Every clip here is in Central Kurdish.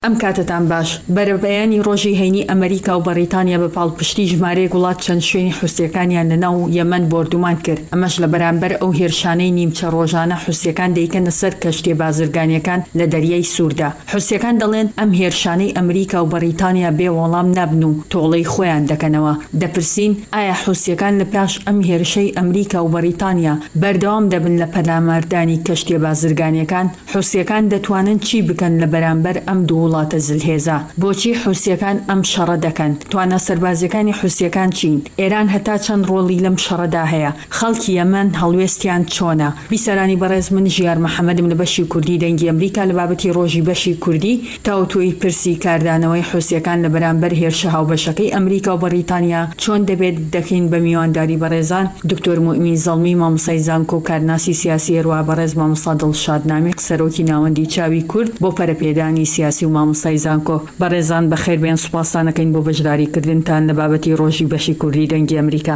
ئەم کاتتان باش بەرەبەیانی ڕۆژی هەینی ئەمریکا و بەریتانیا بە پاڵپشتی ژمارەیەک وڵات چەند شوێنی حوسیەکانیان لەناو یەمەن بردومان کرد. ئەمەش لە بەرامبەر ئەو هێرشانەی نیمچە ڕۆژانە حوسیەکان دەیکەنە سەر کەشتێ بازرگانیەکان لە دەریای سووردا. حوسیەکان دەڵێن ئەم هێرشانەی ئەمریکا و بەریتانیا بێ وەڵام نەبن و تۆڵەی خۆیان دەکەنەوە. دەپرسین ئایا حوسیەکان لە پاش ئەم هێرشەی ئەمریکا و بەریتانیا بەردەوام دەبن لە پەلاماردانی کەشتێ بازرگانیەکان؟ حوسیەکان دەتوانن چی بکەن لە بەرامبەر ئەم دوو وڵاتە زلهێزە؟ بۆچی حوسیەکان ئەم شەڕە دەکەن؟ توانە سەربازیەکانی حوسیەکان چین؟ ئێران هەتا چەند ڕۆڵی لەم شەڕەدا هەیە؟ خەڵکی یەمەن هەڵوێستیان چۆنە؟ بیسەرانی بەڕێز، من ژیار محەممەدم لە بەشی کوردی دەنگی ئەمریکا لە بابەتی ڕۆژی بەشی کوردی تاوتۆی پرسی کاردانەوەی حوسیەکان لە بەرامبەر هێرشە هاوبەشەکەی ئەمریکا و بەریتانیا چۆن دەبێت دەکەین بە میوانداری بەڕێزان دکتۆر موئمین زەڵمی، مامۆستای زانکۆ و کارناسی سیاسی، هەروە بەڕێز مامۆستا دڵشاد نامێک، سەرۆکی ناوەندی چاوی کورد بۆ پەرەپێدانی سیاسی و مامۆستای زانکۆ. بەڕێزان بەخێر بێن، سوپاسانەکەین بۆ بەشداریکردنتان لە بابەتی ڕۆژی بەشی کوردی دەنگی ئەمریکا.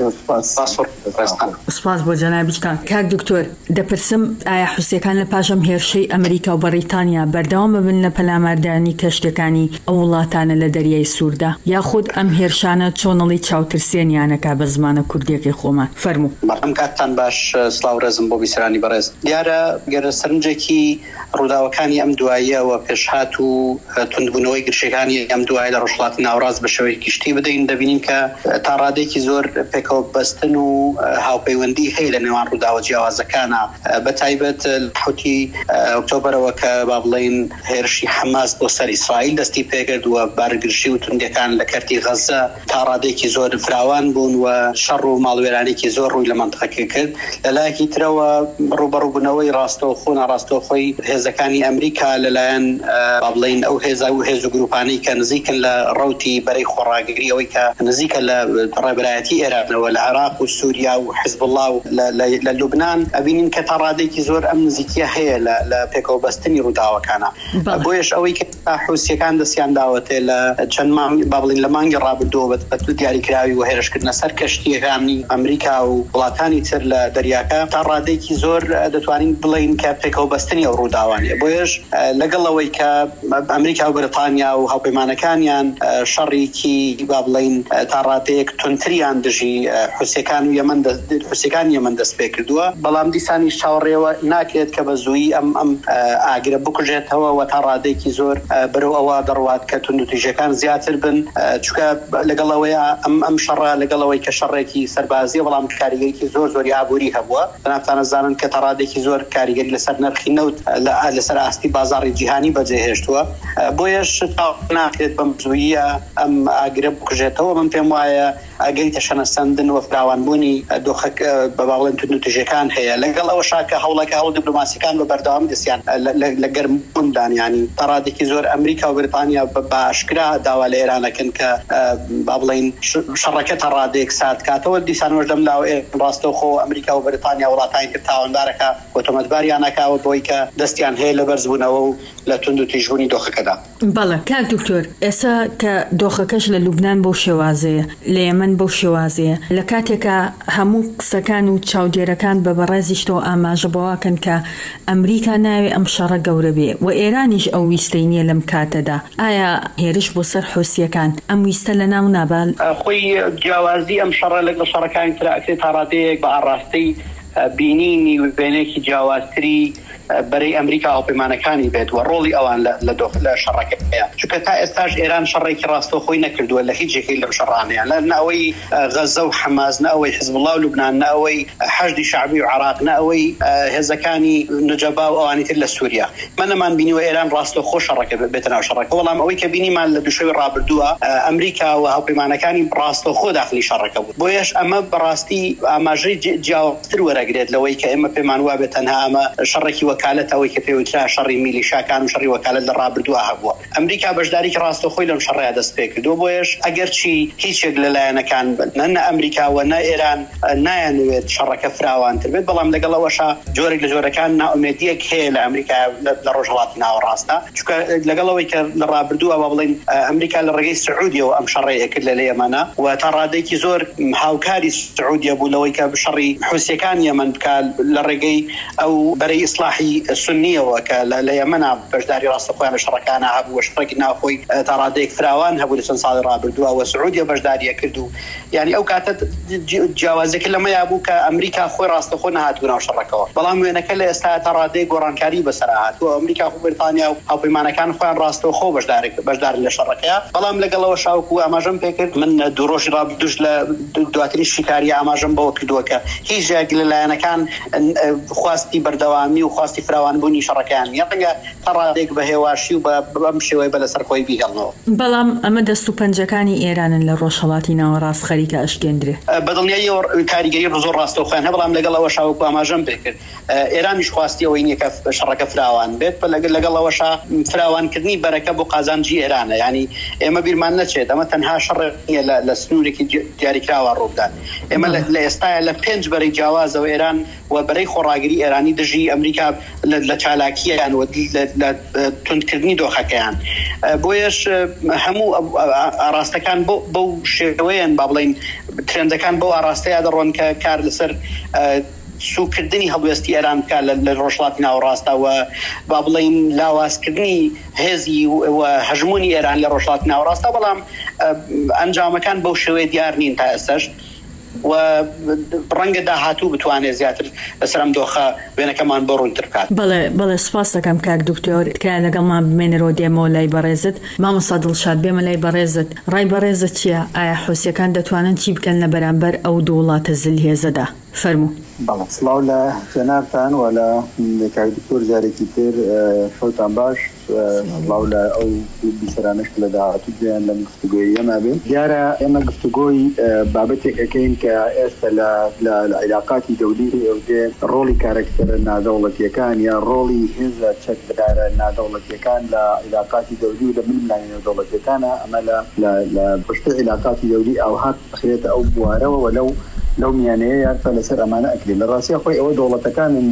سپاس بۆ جەنابیتان. کاک دکتۆر، دەپرسم ئایا حوسیەکان لە پاشەم هێرشەی ئەمریکا و بەریتانیا بەردەوام ببن لە پەلاماردانی کەشتەکانی ئەو وڵاتانە لە دەریای سووردا، یاخود ئەم هێرشانە چۆنەڵی چاوترسێنیانەکە بە زمانە کوردیەکەی خۆمان؟ فەرموو. بەڵام کاتتان باش، سڵاو ڕێزم بۆ بیسەرانی بەڕێز. دیارە گەرە سەرنجێکی ڕووداوەکانی ئەم دواییەوە پێشهات و توندبوونەوەی گرشەکانی ئەم دوای لە ڕۆژهەڵاتی ناوەڕاست بە شێوەیەکی گشتی بدەین، دەبینین کە تا ڕادێکی زۆر پێکەوە بەستن و هاوپەیوەندی هەیە لە نێوان ڕووداوە جیاوازەکانە، بەتایبەت حوتی ئۆکتۆبرەوە کە با بڵێن هێرشی حەماس بۆ سەر ئیسرائیل دەستی پێکردووە، بارگرشی و توندەکان لە کەرتی غەزە تا ڕادێکی زۆر فراوان بوون و شەڕ و ماڵوێرانێکی زۆر ڕووی لە مەنتەقەکە کرد. لەلایەکی ترەوە ڕوبەڕووبوونەوەی ڕاستەوخۆ ناڕاستەوخۆی هێزەکانی ئەمریکا لەلایەن با بڵێن ئەو هێزە و هێز و گروپانەی کە نزیکن لە ڕەوتی بەرەی خۆڕاگریەوەی کە نزیکە لە ڕێبەرایەتی ئێرانەوە لە عێراق و سووریا و حزب الله و لە لوبنان، ئەبینین کە تا ڕادێکی زۆر ئەم نزیکیە هەیە لە پێکەوە بەستنی ڕووداوەکانە. بۆیش ئەوەی کە حوسیەکان دەستیان داوەتێ لە چەند مانگ با بڵێن لە مانگی ڕابردووە بە دیاریکراوی و هێرشکردنە سەر کەشتیەکانی ئەمریکا و وڵاتانی تر لە دەریاکە، تا ڕادێکی زۆر دەتوانین بڵێن کە پێکەوە بەستنی ئەو ڕووداوانیە. بۆیش لەگەڵەوەی کە ئەمریکا و بریتانیا و هاوپەیمانەکانیان شەڕێکی با بڵێن تا ڕادەیەک تونتریان دژی حوسیەکان و حوسیەکان یەمەن دەست پێ کردووە، بەڵام دیسانی چاوەڕێوە ناکرێت کە بە زوویی ئەم ئاگرە بکوژێتەوە و تا ڕادێکی زۆر بەرەو ئەوە دەڕوات کە توندوتیژەکان زیاتر بن، چونکە لەگەڵەوەیە ئەم شەڕە لەگەڵەوەی کە شەڕێکی سەربازیە، بەڵام کاریگەریکی زۆری ئابووری هەبووە. بەنافتانەزانن کە تا ڕادێکی زۆر کاریگەری لەسەر نرخی نەوت لەسەر ئاستی بازاڕی جیهانی بەجێهێشتووە. بۆیش ناکرێت بەم زوویە ئەم ئاگرە بکوژێتەوە. من پێم وایە ئەگەری تەشەنەسەندن و فراوانبوونی دۆخەک بە باڵێن توندوتیژەکان هەیە، لەگەڵ ئەوە شاکە هەوڵەکە هەوڵ دیپلۆماسیەکان بە بەردەوام دەستیان لە گەرمبووندان، ینی تا ڕادێکی زۆر ئەمریکا و بریتانیا بە ئاشکرا داوا لە ئێرانەکەن کە با بڵێن شەڕەکە تا ڕادێک سارد کاتەوە. دیسانەوەش لەم لاوە ڕاستەوخۆ ئەمریکا و بریتانیا وڵاتانی تر تاوانبارەکە وتۆمەتباریانەکەوە بۆی کە دەستیان هەیە لە بەرزبوونەوە و لە توندوتیژبوونی دۆخەکەدا. بەڵێ کاک دکتۆر، ئێستا کە دۆخەکەش لە لوبنان بەو شێوازەیە، لە یەمەن بەو شێوازەیە، لە کاتێکە هەموو قسەکان و چاودێرەکان بە بەڕێزیشتەوە ئاماژە بەواکەن کە ئەمریکا ناوێ ئەم شەڕە گەورە بێ و ئێرانیش ئەو ویستەی نییە لەم کاتەدا، ئایا هێرش بۆ سەر حوسیەکان ئەم ویستە لە ناو نابال؟ خۆی جیاوازی ئەم شەڕە لەگەڵ شەڕەکانی تر ئەکرێت تا ڕادەیەک بە ئاڕاستی بینینی و وێنێکی جیاوازتری بەرەی ئەمریکا هاوپەیمانەکانی بێت و ڕۆڵی ئەوان لە شەڕەکەیە، چونکە تا ئێستاش ئێران شەڕێکی ڕاستەوخۆی نەکردووە لە هیچ جێگەی لەم شەڕانەیە، لە ئەوەی غەزە و حەماس، نە ئەوەی حزب الله و لوبنان، نە ئەوەی حەشدی شعبی و عێراق، نە ئەوەی هێزەکانی نجەبا و ئەوانی تر لە سووریا. من نەمان بینیوە ئێران ڕاستەوخۆ شەڕەکە بێتە ناو شەڕەکە، بەڵام ئەوەی کە بینیمان لە دووشەوی ڕابردووە ئەمریکا و هاوپەیمانەکانی ڕاستەوخۆ داخلی شەڕەکە بوو. بۆیش ئەمە بەڕاستی ئاماژەی جیاوازتر وەرەگرێت لەوەی کە ئێمە پێمان وابێ تەنها ئەمە شەڕێکی وەکالەت ئەوەی کە پێوترا شەڕی میلیشاکان و شەڕی وەکالەت لە ڕابردووە هەبووە. ئەمریکا بەشداریکی ڕاستەوخۆی لەم شەڕەیە دەست پێ کردووە. بۆیش ئەگەرچی هیچێک لەلایەنەکان نە ئەمریکا و نە ئێران نایانوێت شەڕەکە فراوانتر بێت، بەڵام لەگەڵ ئەوەشە جۆرێک لە جۆرەکان ناومێدیەک هەیە لە ئەمریکا لە ڕۆژهەڵاتی ناوەڕاستە، چونکە لەگەڵەوەی کە لە ڕابردووە با بڵێن ئەمریکا لە ڕێگەی سعودیەوە ئەم شەڕەیە کرد لە یەمەنە و تا ڕادێکی زۆر هاوکاری سعودیە بوو لەوەی کە شەڕی حوسیەکان یەمەن بکات لە ڕێگەی ئەو بەرەی ئیسلاح ڕاحی سنیەوە کە لە یەمەنا بەشداری ڕاستەخۆیان لە شەڕەکانە هەبوو ڕێکی ناوخۆی تا ڕادەیەک فراوان هەبوو لە چەند ساڵی ڕابردووە و سعودیە بەشداریە کرد و یعنی ئەو کاتە جیاوازێکی لەمەیە بوو کە ئەمریکا خۆی ڕاستەخۆ نەهاتوو ناو شەڕەکەەوە بەڵام وێنەکە لە ئێستا تا ڕادەیەک گۆڕانکاری بەسەر هاتووە ئەمریکا و بریتانیا و هاوپەیمانەکان خۆیان ڕاستەوخۆ بەشدار لە شەڕەکەیە بەڵام لەگەڵەوە شاوکو ئاماژەم پێکرد من دوو ڕۆژی ڕابردووش لە دواترین شیکاری ئاماژەم بەوە کردووە کە هیچ یەک لەلایەنەکان خواستی بەردەوامی و خواستی فراوانبوونی شەڕەکەیان نیە ڕەنگە تا ڕادێک بە هێواشی و بەم شێوەی بە لەسەر خۆی بیهێڵنەوە بەڵام ئەمە دەست و پەنجەکانی ئێرانن لە ڕۆژهەڵاتی ناوەڕاست خەریکە ئەشکێندرێ بەدڵنیایی کاریگەری زۆر ڕاستەوخۆیان هەیە بەڵام لەگەڵەوە شاوکو ئاماژەم پێکرد ئێرانیش خواستی ئەوەی نییە کە شەڕەکە فراوان بێت لەگەڵەوەش فراوانکردنی بەرەکە بۆ قازانجی ئێرانە ینی ئێمە بیرمان نەچێت ئەمە تەنها شەڕێک لە سنوورێکی دیاریکراوە ڕوودان ئێمە لە ئێستاە لە 5 بەرەی جیاوازەوە ئێران و بەرەی خۆڕاگری ئێرانی دژی ئەمریکا لە چالاکییان و لە توندکردنی دۆخەکەیان بۆیش هەموو ئاراستەکان بەو شێوەیەن با بڵین ترندەکان بۆ ئاراستەیە دەڕۆن کە کار لەسەر سوکردنی هەڵوێستی ئێران بکە لە ڕۆژهەڵاتی ناوەڕاستەوە با بڵین لاوازکردنی هێزی و هەژمونی ئێران لە ڕۆژهەڵاتی ناوەڕاستە بەڵام ئەنجامەکان بەو شێوەیە دیار نین تا ئێستاش و ڕەنگە داهاتوو بتوانێت زیاتر لەسەرم دۆخە وێنەکەمان بۆ ڕوونتر بکات. بەڵێ سپاس دەکەم کاک دکتۆر تکایە لەگەڵمان بمێنەرەوە دێمەوە لای بەڕێزت مامۆستا دڵشاد بێمە لای بەڕێزت ڕای بەڕێزت چییە؟ ئایا حوسیەکان دەتوانن چی بکەن لە بەرامبەر ئەو دوو وڵاتە زلهێزەدا؟ فەرموو. بەڵێ سڵاو لە جەنابتان و لە کاک دکتۆر جارێکی تر شەوتان باش سڵاو لە ئەو بیسەرانەش لە داهاتوو گوێیان لە گفتوگۆی ئێمە بێ دیارە ئێمە گفتوگۆی بابەتێک ئەەکەین کە ئێستا لە عیلاقاتی دەولی ئەودێ ڕۆڵی کارکتەرە نادەوڵەتیەکان یا ڕۆڵی هێزە چەکدارە نادەوڵەتیەکان لە عیلاقاتی دەولی و لە ململانی نادەوڵەتیەکانە ئەمە لە پشتە عیلاقاتی دەولی ئەوهات بخرێتە ئەو بوارەوە لەو میانەیە یانفە لەسەر ئەمانە ئەکرێت لە ڕاستیە خۆی ئەوە دەوڵەتەکانن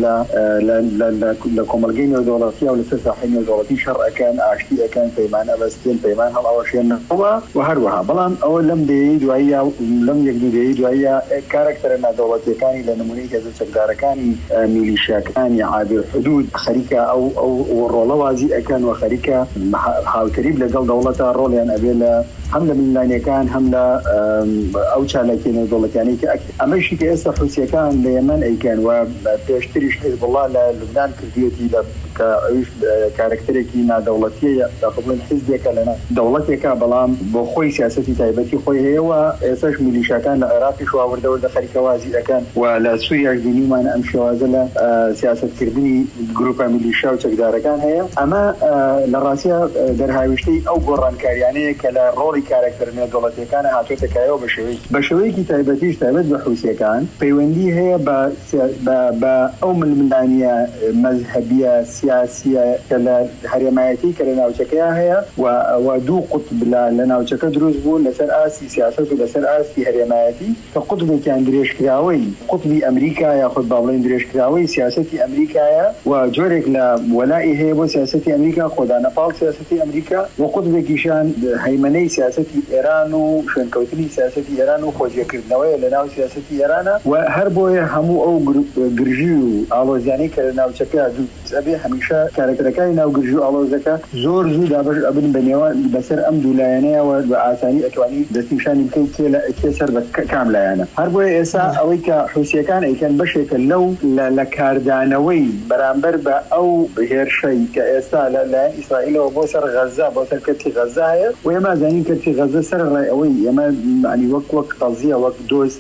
لە کۆمەلگەی نێودەوڵەتیە و لەسەر ساحەی نێودەوڵەتی شەڕ ئەکەن ئاشتی ئەکەن پەیمان ئەبەستێن پەیمان هەڵئاوەشێنەوە و هەروەها بەڵام ئەوە لەم دێی دواییە لەم یەکدوودەیی دواییە کارکتەرە نادەوڵەتیەکانی لە نمونەی هێزە چەکدارەکانی میلیشیاکانی عابر حدود خەریکە ئەو ڕۆڵەوازی ئەکەن و خەریکە هاوکەریب لەگەڵ دەوڵەتە ڕۆڵیان ئەبێ لە هەم لە ململانیەکان هەم لە ئەو چالاکی نێودەوڵەتیانەی کە ئەمەشی کە ئێستا حوسیەکان لە یەمەن ئەیکەن و پێشتریش حیزب الله لە لوبنان کردوێتی کە ئەویش کارکتەرێکی نادەوڵەتیە داخڵن حیزبێکە لە دەوڵەتێکە بەڵام بۆ خۆی سیاسەتی تایبەتی خۆی هەیەوە ئێستاش میلیشیاکان لە عێراقی شواوردەوردە خەریکەوازی ئەکەن و لە سووریاش بینیمانە ئەم شێوازە لە سیاسەتکردنی گروپە میلیشیا و چەکدارەکان هەیە ئەمە لە ڕاستیە دەرهاویشتەی ئەو گۆڕانکاریانەیە کە لە ڕۆڵی کارکتەر نێودەوڵەتیەکانە هاتوۆتەکایەوە بە شێوەیەکی تایبەتیش تایبەت بە حوسیەکان پەیوەندی هەیە بە ئەو ململانیە مەذهبیە سیاسیە کە لە هەرێمایەتی کە لە ناوچەکەیان هەیە و دوو قوتب لە ناوچەکە دروست بوون لەسەر ئاسی سیاست و لەسەر ئاستی هەرێمایەتی کە قوتبێکیان درێژکراوەی قوتبی ئەمریکا یاخود با بڵێن درێژکراوەی سیاسەتی ئەمریکایە و جۆرێک لە وەلای هەیە بۆ سیاسەتی ئەمریکا خۆدانەپاڵ سیاسەتی ئەمریکا و قوتبێکیشان هەیمەنەی سیاسەتی ئێران و شوێنکەوتنی سیاسەتی ئێران و خۆجێکردنەوەی لە ناو سیاسەتی ئێرانە و هەر بۆیە هەموو ئەو گرژی و ئاڵۆزیانەی کە لە ناوچەکە ئەبێ هەمیشە کارکتەرەکانی ناو گرژی و ئاڵۆزەکە زۆر زوو دابش ئەبن بەنێوان بەسەر ئەم دوو لایەنەیەوە بە ئاسانی ئەتوانی دەستنیشانی بکەیت کێ سەر بە کام لایەنە هەر بۆیە ئێستا ئەوەی کە حوسیەکان ئەیکەن بەشێکە لەو لە کاردانەوەی بەرامبەر بە ئەو هێرشەی کە ئێستا لەلایەن ئیسرائیلەوە بۆ سەر غەزا بۆ سەر کەرتی غەزا هەیە و ئێمە زانین کەرتی غەزا سەر ڕای ئەوەی ئێمە عنی وەک قەزیە وەک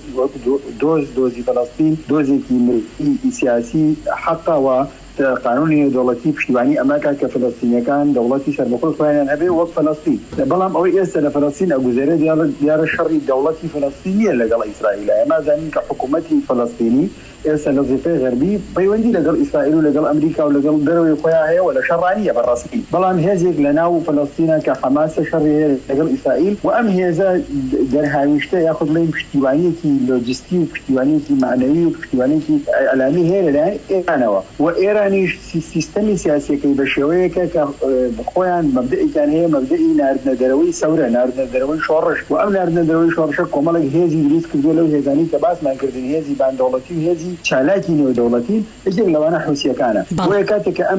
دۆزی فەڵەستین دۆزێکی ملکی سیاسی حەقەوە قانونی دەوڵەتی پشتیوانی ئەماکە کە فەلەستینیەکان دەوڵەتی سەربەخۆی خۆیان هەبێ وەک فەلەستین بەڵام ئەوەی ئێستا لە فەلەستین ئەگوزارێ دیارە شەڕی دەوڵەتی فەلەستینیە لەگەڵ ئیسرائیل ئێمە زانین کە حکوومەتی فەلەستینی ئێستا لە زیفەی غەربی پەیوەندی لەگەڵ ئیسرائیل و لەگەڵ ئەمریکا و لەگەڵ دەرەوەی خۆیان هەیە و لە شەڕانیە بەڕاستی بەڵام هێزێک لە ناو فەلەستینە کە حەماسە شەڕی هەیە لەگەڵ ئیسرائیل و ئەم هێزە دەرهاویشتە یاخود بڵێن پشتیوانیەکی لۆجستی و پشتیوانیەکی معنەوی و پشتیوانیەکی ئەلامی هەیە لەلایەن ئێرانەوە و ئێران ئەوانیش سیستەمی سیاسیەکەی بە شێوەیەکە کە خۆیان مەبدەئیان هەیە مەبدەئی ناردنە دەرەوەی سەورە ناردنە دەرەوەی شۆڕش و ئەم ناردنە دەرەوەی شۆڕشە کۆمەڵێک هێزی دروست کردو لەو هێزانی کە باسمان کردن هێزی باندەوڵەتی و هێزی چالاکی نێودەوڵەتی یەکێک لەوانە حوسیەکانە بۆیە کاتێک کە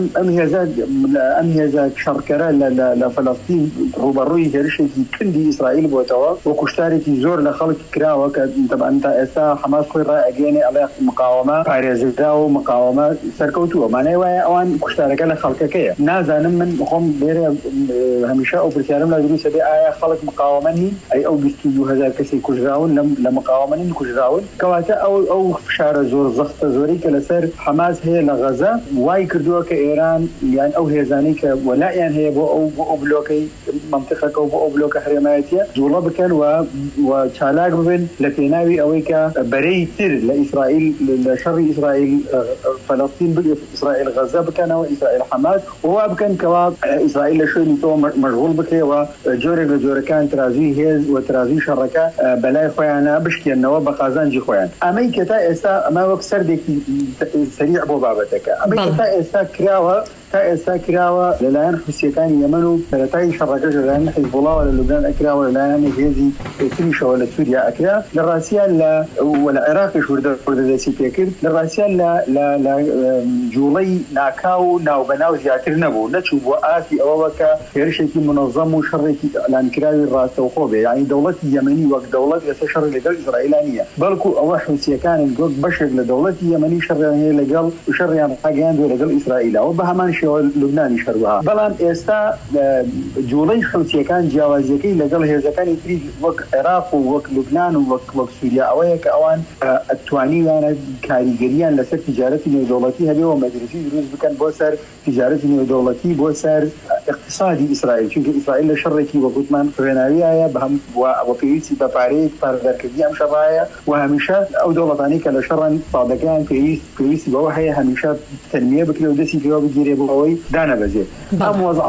ئەم هێزە شەڕکەرە لە فەلەستین ڕوبەڕووی هێرشێکی کندی ئیسرائیل بۆتەوە و کوشتارێکی زۆر لە خەڵک کراوە کە طبعاً تا ئێستا حەماس خۆی ڕائەگەێنێ ئەڵێ مقاومە پارێزرا و مقاومە سەرکەوتووە مانای وایە ئەوان کوشتارەکە لە خەڵکەکەیە نازانم من خۆم لێرە هەمیشە ئەو پرسیارم لا دروستە بێ ئایا خەڵک مقاومە نین ئەی ئەو 22,000 کەسی کوژراون لە مقاومە نین کوژراون کەواتە ئەو فشارە زۆر زەختە زۆرەی کە لەسەر حەماس هەیە لە غەزە وای کردووە کە ئێران یان ئەو هێزانەی کە وەلایان هەیە بۆ ئەو بلۆکەی منطقەکە و بۆ ئەو بلۆکە هەرێمایەتیە جوڵە بکەن و چالاک ببن لە پێناوی ئەوەی کە بەرەی تر لە ئیسرائیل لە شەڕی ئیسرائیل فەلەستین ئیسرائیل غەزە بکەنەوە ئیسرائیل حەماس ووا بکەن کەوا ئیسرائیل لە شوێنی تۆ مەشغوڵ بکرێەوە جۆرێک لە جۆرەکان ترازوی هێز و ترازوی شەڕەکە بەلای خۆیانە بشکێنەوە بە قازانجی خۆیان ئەمەی کە تا ئێستا ئەمە وەک سەردێکی سەریع بۆ بابەتەکە ئەمەی کە تا ئێستا کراوە لەلایەن حوسیەکانی یەمەن و سەرەتای شەڕەکەش لەلایەن حیزبوڵڵا لە لوبنان ئەکراوە لەلایەن هێزی تریشەوە لە سووریا ئەکرا لە ڕاستیان لە عێراقیش وردەدەستی پێکرد لە ڕاستیان لە جوڵەی ناکاو و ناوبەناو زیاتر نەبوو نەچوو بۆ ئافی ئەوەوە کە هێرشێکی منەظەم و شەڕێکی ئەلانکراوی ڕاستەوخۆ بێ یعنی دەوڵەتی یەمەنی وەک دەوڵەت لەسەر شەڕی لەگەڵ ئیسرائیلە نییە بەڵکو ئەوە حوسیەکانن گۆک بەشێک لە دەوڵەتی یەمەنی شەڕیان هەیە لەگەڵ شەڕیان ڕاگەیاندووە لەگەڵ ئیسرائیلەوە بە هەمان شێوە لوبنانی شەروەها بەڵام ئێستا جوڵەی حوسیەکان جیاوازیەکەی لەگەڵ هێزەکانی تری وەک عێراق و وەک لوبنان و وەک سووریا ئەوەیە کە ئەوان ئەتوانیوانە کاریگەریان لەسەر تیجارەتی نێودەوڵەتی هەبێەوە مەدرسی دروست بکەن بۆ سەر تیجارەتی نێودەوڵەتی بۆ سەر اقتصادی ئیسرائیل چونکە ئیسرائیل لە شەڕێکی وەگوتمان ڕێناویایە بە هەم وە پێویستی بە پارەیەک پارەدارکردی ئەم شەڕایە و هەمیشە ئەو دەوڵەتانی کە لە شەڕان سادەکەیان پێویستی بەوە هەیە هەمیشە تەنمیە بکرێ و دەستی پێوە بگیرێ بۆ ئەوەی دانەبەزێت ئەم وەزع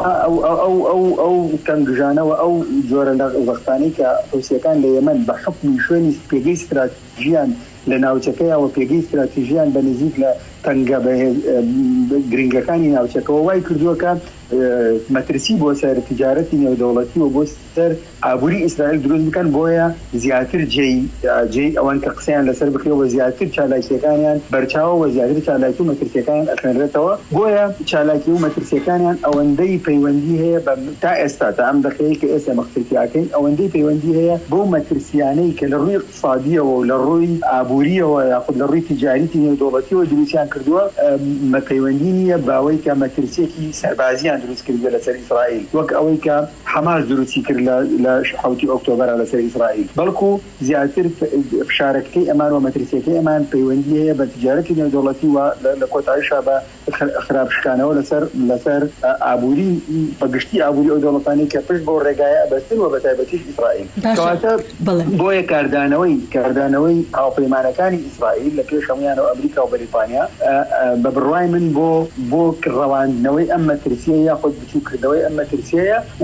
ئەو کەنگژانەوە ئەو جۆرە زەختانەی کە حوسیەکان لە یەمەن بە حکمی شوێنی پێگەی استراتیژیان لە ناوچەکەیەوە پێگەی استراتیژیان بە نزیک لە تەنگە گرنگەکانی ناوچەکەەوە وای کردووەکە مەترسی بۆ سەر تجارەتی نێودەوڵەتی و بۆ سەر ئابووری ئیسرائیل دروست بکەن بۆیە زیاتر جێی ئەوان کە قسەیان لەسەر بکرێەوە زیاتر چالاکیەکانیان بەرچاوە و زیاتر چالاکی و مەترسیەکانیان ئەخێنرێتەوە بۆیە چالاکی و مەترسیەکانیان ئەوەندەی پەیوەندی هەیە تا ئێستا تا ئەم دەقەیە کە ئێستا مەختلفیاکەین ئەوەندەی پەیوەندی هەیە بۆ مەترسیانەی کە لە ڕووی اقتصادیەوە و لە ڕووی ئابووریەوە یاخود لە ڕووی تجاریتی نێودەوڵەتیەوە دروستیان کردووە پەیوەندی نییە باوەی کە مەترسیەکی سەربازیان دروست کردووە لەسەر ئیسرائیل وەک ئەوەی کە حەماس دروستی کرد لە 7 ئۆکتۆبەرە لەسەر ئیسرائیل بەڵکو زیاتر فشارەکەی ئەمان و مەترسیەکەی ئەمان پەیوەندی هەیە بە تجارەتی نێودەوڵەتی و لە کۆتاییشا بە خراپشکانەوە لەسەر ئابووری بەگشتی ئابووری ئەو دەوڵەتانی کە پشت بۆ ڕێگایە ئەبەستن و بەتایبەتیش ئیسرائیل کەواتە بۆیە کاردانەوەی هاوپەیمانەکانی ئیسرائیل لە پێش هەمویانەوە ئەمریکا و بەریتانیا بە بڕوای من بۆ ڕەواندنەوەی ئەم مەترسیە یاخود بچووکردنەوەی ئەم مەترسیەیە و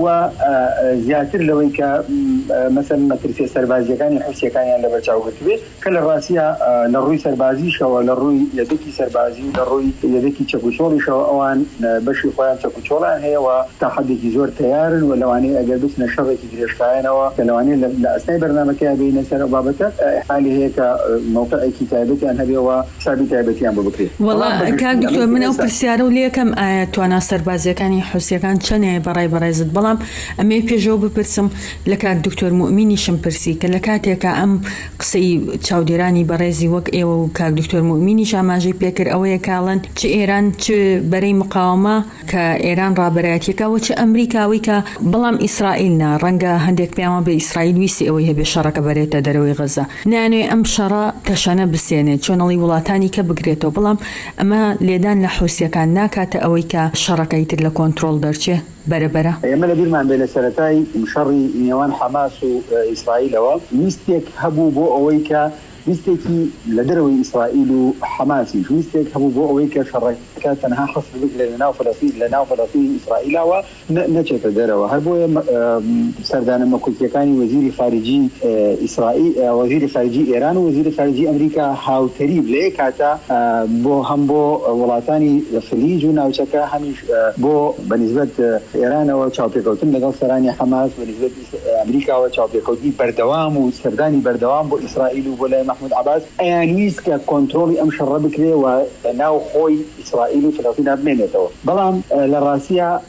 زیاتر لەوەی کە مەسەن مەترسیە سەربازیەکانی حوسیەکانیان لە بەرچاوگرت بێت کە لە ڕاستیە لە ڕووی سەربازیشەوە لە ڕووی یەدەکی سەربازی و لە ڕووی یەدەکی چەکوچۆڵیشەوە ئەوان بەشی خۆیان چەکوچۆڵیان هەیە و تا حەدێکی زۆر تەیارن و لەوانەیە ئەگەر بچنە شەڕێکی درێژخایەنەوە کە لەوانەیە لە ئەسنای بەرنامەکەیان بینە سەر ئەو بابەتە حالی هەیە کە موقعێکی تایبەتیان هەبێەوە حسابی تایبەتیان بکرێت وەڵا کاک دکتۆر من ئەو پرسیارە و لێکم ئایا توانە سەربازیەکانی حوسیەکان چەنێ بەڕێزت بەڵام ئەمێ پێشەوە بپرسم لە کاک دکتۆر موئمینیشم پرسی کە لە کاتێکە ئەم قسەی چاودێرانی بەڕێزی وەک ئێوە و کاک دکتۆر موئمینیش ئاماژەی پێکرد ئەوەیە کاڵن چ ئێران چ بەرەی مقاومە کە ئێران ڕابەرایەتیەکەوە چ ئەمریکاوی کە بەڵام ئیسرائیلنا ڕەنگە هەندێک پیاوە بە ئیسرائیل ویستی ئەوەی هەبێ شەڕەکە بەرێتە دەرەوەی غەزە نانوێ ئەم شەڕە تەشەنە بسێنێت چۆنەڵی وڵاتانی کە بگرێتەوە بەڵام ئەمە لێدان لە حوسیەکان ناکاتە ئەوەی کە شەڕەکەی تر لە کۆنتڕۆڵ دەرچێ بەرەبەرە ئێمە لە بیرمان بێ لە سەرەتای شەڕی نێوان حەماس و ئیسرائیلەوە ویستێک هەبوو بۆ ئەوەی کە ویستێکی لە دەرەوەی ئیسرائیل و حەماسیش ویستێک هەبوو بۆ ئەوەی کە شەڕەکە كانت تنها حصر لنا وفلسطين إسرائيل ونجت دروا هربوا سردان مكوكيكاني وزير خارجي إسرائيل وزير خارجي إيران ووزير خارجي أمريكا هاو تريب ليك هتا بو هم بو ولاتاني الخليج وناوشكا هميش بو بنسبة إيران وشاوبيكوتن لقل سراني حماس بنسبة أمريكا وشاوبيكوتي بردوام وسرداني بردوام بو إسرائيل وبولاي محمود عباس أيانويس ككنترولي أم شربك لي وناو خوي إسرائيل وفلسطين أبنينتو بلام للراسية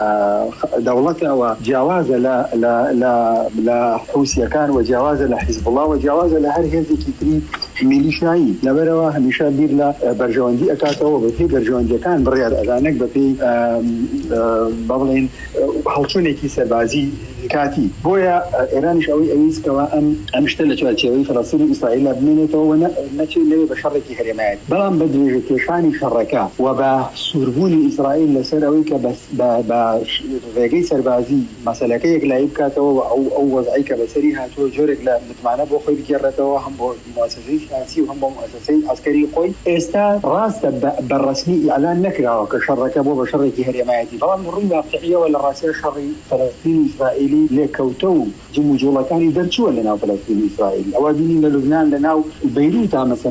دولتها وجواز لا حوثية كان وجواز لحزب الله وجواز لهر هذه كتري ميليشياي لبروا هميشه بير لا برجواندي اكاتو وبفي برجواندي كان بريال اذانك بفي بابلين حلشوني كي سربازي كاتي بويا ايران شوي اويس كوا ام اشتلت شوي فلسطين اسرائيل بمنته ونتي اللي بشركي هرمات بلان بدري كيشاني شركا وبا سوربوني اسرائيل لسرويك بس با ريغي سربازي مثلا كيك لايب كاتو او وضعيك بسريها تو جورك لا متمعنى بو خير جرته هم مؤسسي سياسي وهم مؤسسي عسكري قوي استا راس بالرسمي اعلان نكره كشركه بو بشركي هرماتي بلان الرؤيه واقعيه ولا راسيه شري فلسطين اسرائيلي لكوتو جمو جولتاني درتشو لنا فلسطين اسرائيل اوادين لبنان لنا بيروت مثلا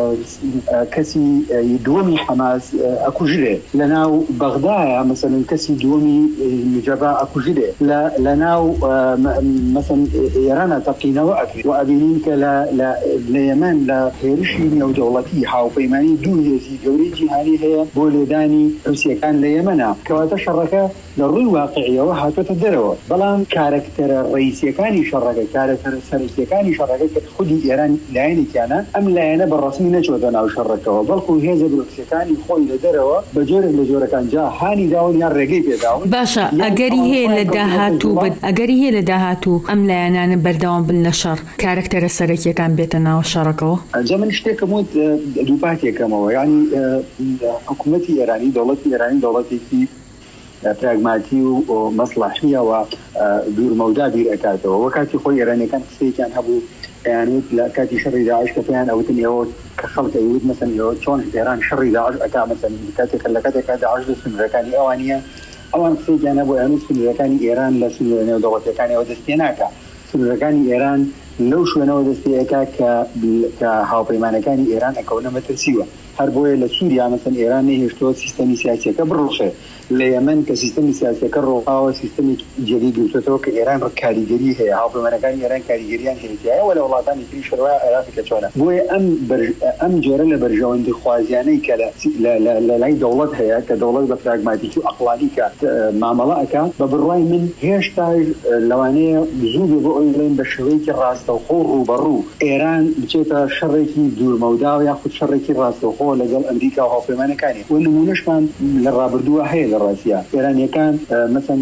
كسي دومي حماس اكو جري لنا بغداد مثلا كسي دومي جبا اكو جري لنا مثلا ايران تقينا وابينك لا اليمن لا هيرشي او دولتي حاو بيماني دو يزي جوري جهاني هي بولداني روسيا كان ليمنا كواتا شركه للرؤيه الواقعيه وحتى تدروا بلان كاركتر الرئيسي كان شركه كاركتر السريسي كان شركه خدي ايران لعيني كان ام لعينه بالرسمي نجودنا وشركه بلكو هذا بروكسي كان خوي لدروا بجور كان جا هاني داون يا رقيق داون باشا اگری هي لداهاتو ام لعينه بردوام بالنشر كاركتر السريسي كان بيتنا وشركه زمن اشتكى موت دوباتي كما يعني حكومتي ايراني دولتي ايراني دولتي في براغماتي ومصلحيه ودور موضوع بير اكاته وكاتي خوي ايراني كان سي كان هبو يعني لا كاتي شر داعش كفيان او تنيو كخلق يود مثلا يو شلون ايران شر داعش اكا مثلا كاتي خلكاتي داعش سن اوانيه اوان سي كان ابو يعني سن ايران لا سن دولتي كان ودستيناكا سن ايران لو شو أنا ودستي أكاك كهاو بيمانكاني إيران أكونا مترسيوة هربوية لسوريا مثلا إيران هيشتوى سيستمي سياسي كبروشة ليمن كسيستمي سياسي كالروقاوة سيستمي جديد وتوك إيران كاريجري هي هاو بيمانكاني إيران كاريجريان هي ولا والله تاني في شروع عراقي كتونا بوية أم جورا لبرجوان دي خوازياني كلا لا دولت هي كدولت بفراغماتيكي وأقلالي كمعاملة ببرواي من هيشتاج لوانية بزوبي بقولين بشويك الراس وخور وبرو إيران بتشيتا شركي دور موضوع ياخذ شركي راس وخور لقل أمريكا وهو في مكانه والنمونش كان للرابردوه هي للراسية إيران كان مثلا